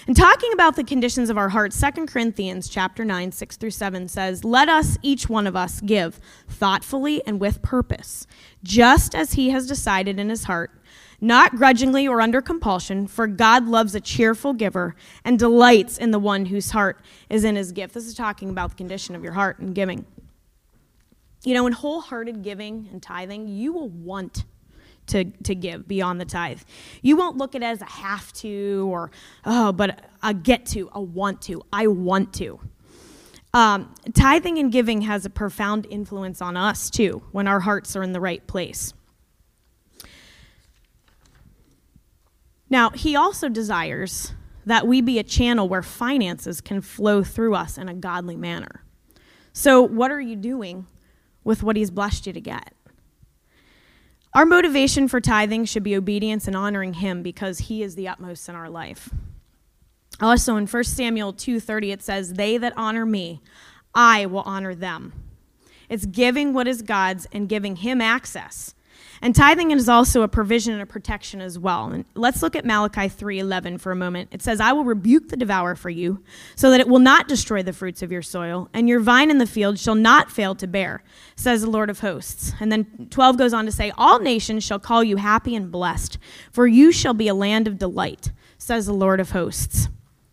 And talking about the conditions of our hearts, Second Corinthians chapter nine, six through seven says, "Let us, each one of us, give thoughtfully and with purpose, just as he has decided in his heart, not grudgingly or under compulsion, for God loves a cheerful giver and delights in the one whose heart is in his gift." This is talking about the condition of your heart and giving. You know, in wholehearted giving and tithing, you will want to, to give beyond the tithe. You won't look at it as a have to or, oh, but a get to, a want to. I want to. Um, tithing and giving has a profound influence on us, too, when our hearts are in the right place. Now, he also desires that we be a channel where finances can flow through us in a godly manner. So what are you doing with what he's blessed you to get? Our motivation for tithing should be obedience and honoring him because he is the utmost in our life. Also in First Samuel two thirty, it says, "They that honor me, I will honor them." It's giving what is God's and giving him access. And tithing is also a provision and a protection as well. And let's look at Malachi three eleven for a moment. It says, "I will rebuke the devourer for you, so that it will not destroy the fruits of your soil, and your vine in the field shall not fail to bear, says the Lord of hosts." And then twelve goes on to say, "All nations shall call you happy and blessed, for you shall be a land of delight, says the Lord of hosts."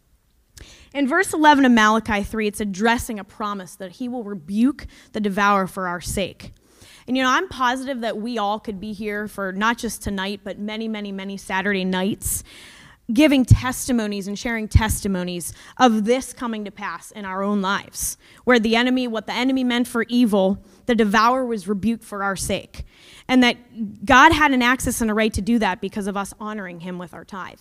In verse eleven of Malachi three, it's addressing a promise that he will rebuke the devourer for our sake. And, you know, I'm positive that we all could be here for not just tonight, but many, many, many Saturday nights, giving testimonies and sharing testimonies of this coming to pass in our own lives, where the enemy, what the enemy meant for evil, the devourer was rebuked for our sake. And that God had an access and a right to do that because of us honoring him with our tithe.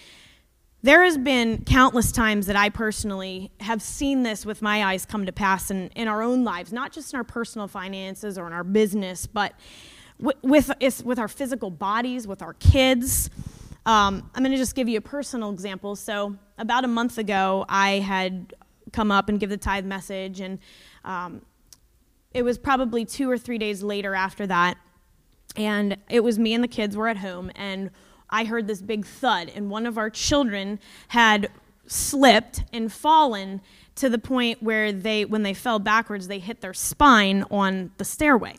There has been countless times that I personally have seen this with my eyes come to pass in, in our own lives, not just in our personal finances or in our business, but with, with, with our physical bodies, with our kids. Um, I'm going to just give you a personal example. So about a month ago, I had come up and give the tithe message, and um, it was probably two or three days later after that, and it was me and the kids were at home, and I heard this big thud, and one of our children had slipped and fallen to the point where they, when they fell backwards, they hit their spine on the stairway.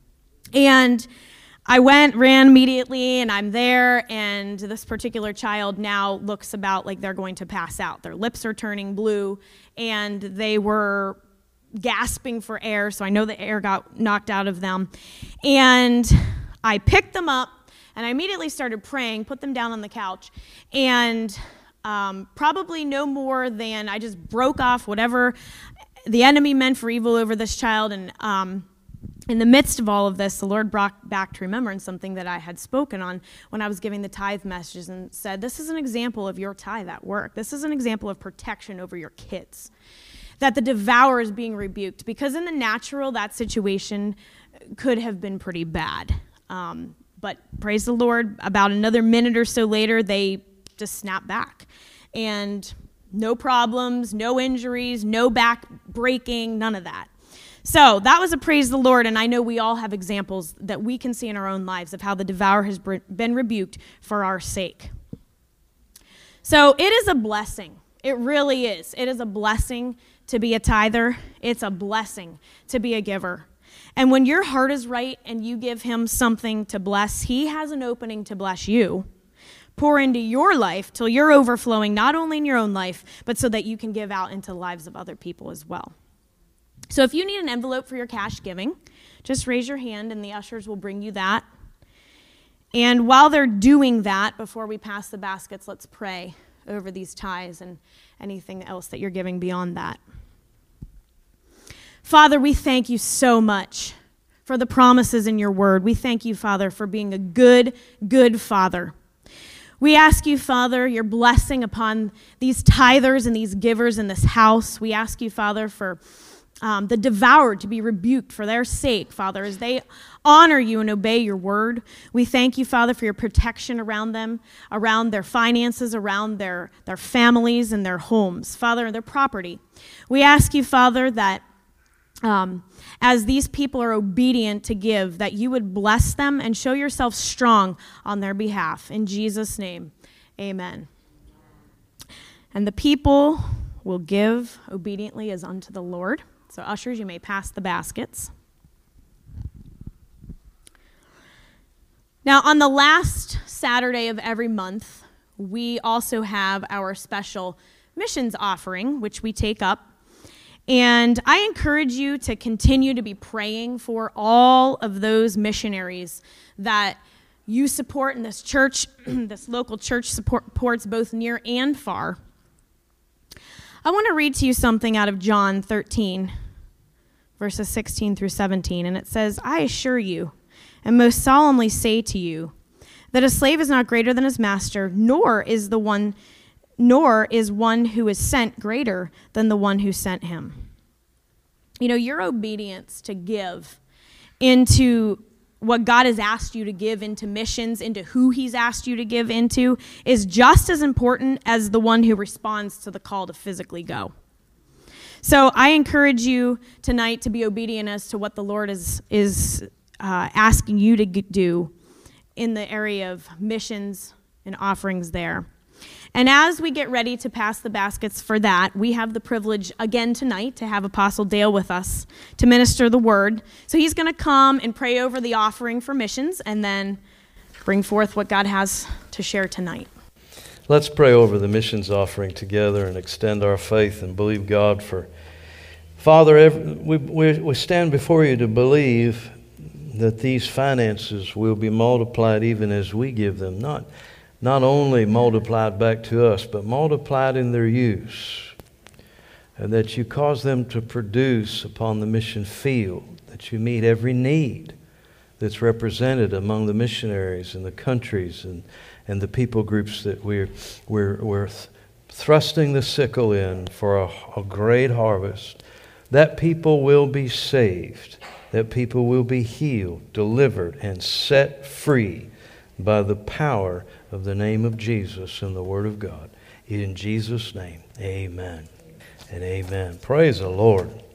And I went, ran immediately, and I'm there, and this particular child now looks about like they're going to pass out. Their lips are turning blue, and they were gasping for air, so I know the air got knocked out of them. And I picked them up, and I immediately started praying, put them down on the couch, and um, probably no more than I just broke off whatever the enemy meant for evil over this child. And um, in the midst of all of this, the Lord brought back to remembrance something that I had spoken on when I was giving the tithe messages, and said, this is an example of your tithe at work. This is an example of protection over your kids, that the devourer is being rebuked, because in the natural, that situation could have been pretty bad. Um, But praise the Lord, about another minute or so later, they just snapped back. And no problems, no injuries, no back breaking, none of that. So that was a praise the Lord, and I know we all have examples that we can see in our own lives of how the devourer has been rebuked for our sake. So it is a blessing. It really is. It is a blessing to be a tither. It's a blessing to be a giver. And when your heart is right and you give him something to bless, he has an opening to bless you. Pour into your life till you're overflowing, not only in your own life, but so that you can give out into the lives of other people as well. So if you need an envelope for your cash giving, just raise your hand and the ushers will bring you that. And while they're doing that, before we pass the baskets, let's pray over these tithes and anything else that you're giving beyond that. Father, we thank you so much for the promises in your word. We thank you, Father, for being a good, good Father. We ask you, Father, your blessing upon these tithers and these givers in this house. We ask you, Father, for um, the devoured to be rebuked for their sake, Father, as they honor you and obey your word. We thank you, Father, for your protection around them, around their finances, around their, their families and their homes, Father, and their property. We ask you, Father, that Um, as these people are obedient to give, that you would bless them and show yourself strong on their behalf. In Jesus' name, amen. And the people will give obediently as unto the Lord. So ushers, you may pass the baskets. Now, on the last Saturday of every month, we also have our special missions offering, which we take up. And I encourage you to continue to be praying for all of those missionaries that you support in this church, this local church supports both near and far. I want to read to you something out of John thirteen, verses sixteen through seventeen, and it says, I assure you, and most solemnly say to you, that a slave is not greater than his master, nor is the one, nor is one who is sent greater than the one who sent him. You know, your obedience to give into what God has asked you to give into missions, into who he's asked you to give into, is just as important as the one who responds to the call to physically go. So I encourage you tonight to be obedient as to what the Lord is, is uh, asking you to do in the area of missions and offerings there. And as we get ready to pass the baskets for that, we have the privilege again tonight to have Apostle Dale with us to minister the word. So he's going to come and pray over the offering for missions and then bring forth what God has to share tonight. Let's pray over the missions offering together and extend our faith and believe God for. Father, every, we, we, we stand before you to believe that these finances will be multiplied even as we give them, not Not only multiplied back to us, but multiplied in their use. And that you cause them to produce upon the mission field, that you meet every need that's represented among the missionaries and the countries and, and the people groups that we're, we're, we're th- thrusting the sickle in for a, a great harvest. That people will be saved, that people will be healed, delivered, and set free by the power of the name of Jesus and the Word of God. In Jesus' name, amen and amen. Praise the Lord.